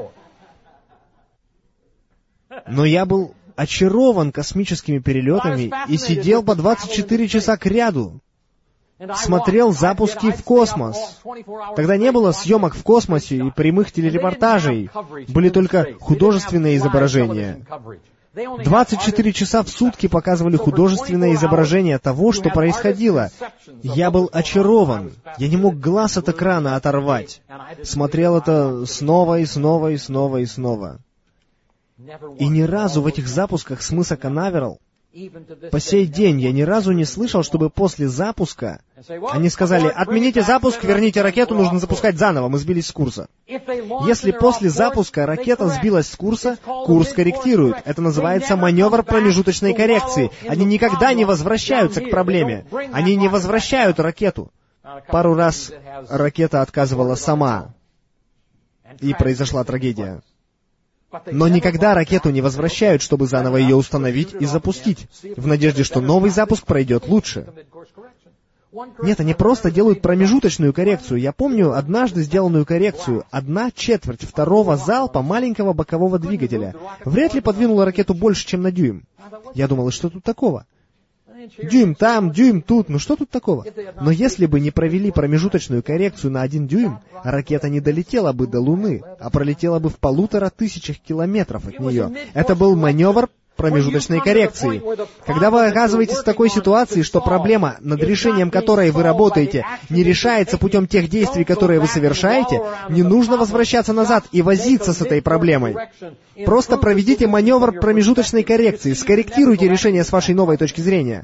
Но я был очарован космическими перелетами и сидел по 24 часа кряду. Смотрел запуски в космос. Тогда не было съемок в космосе и прямых телерепортажей. Были только художественные изображения. 24 часа в сутки показывали художественное изображение того, что происходило. Я был очарован. Я не мог глаз от экрана оторвать. Смотрел это снова и снова и снова и снова. И ни разу в этих запусках с мыса Канаверал По сей день я ни разу не слышал, чтобы после запуска они сказали: «Отмените запуск, верните ракету, нужно запускать заново, мы сбились с курса». Если после запуска ракета сбилась с курса, курс корректируют. Это называется маневр промежуточной коррекции. Они никогда не возвращаются к проблеме. Они не возвращают ракету. Пару раз ракета отказывала сама, и произошла трагедия. Но никогда ракету не возвращают, чтобы заново ее установить и запустить, в надежде, что новый запуск пройдет лучше. Нет, они просто делают промежуточную коррекцию. Я помню однажды сделанную коррекцию. 1/4 второго залпа маленького бокового двигателя вряд ли подвинула ракету больше, чем на дюйм. Я думал, и что тут такого? Дюйм там, дюйм тут, ну что тут такого? Но если бы не провели промежуточную коррекцию на 1 дюйм, ракета не долетела бы до Луны, а пролетела бы в 1500 километров от нее. Это был маневр промежуточной коррекции. Когда вы оказываетесь в такой ситуации, что проблема, над решением которой вы работаете, не решается путем тех действий, которые вы совершаете, не нужно возвращаться назад и возиться с этой проблемой. Просто проведите маневр промежуточной коррекции, скорректируйте решение с вашей новой точки зрения.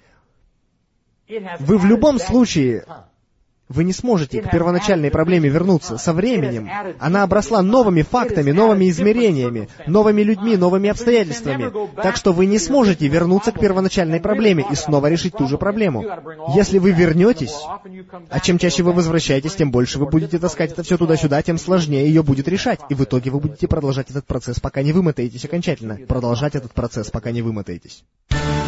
Вы в любом случае... Вы не сможете к первоначальной проблеме вернуться. Со временем она обросла новыми фактами, новыми измерениями, новыми людьми, новыми обстоятельствами. Так что вы не сможете вернуться к первоначальной проблеме и снова решить ту же проблему. Если вы вернетесь, а чем чаще вы возвращаетесь, тем больше вы будете таскать это все туда-сюда, тем сложнее ее будет решать. И в итоге вы будете продолжать этот процесс, пока не вымотаетесь окончательно. Продолжать этот процесс, пока не вымотаетесь.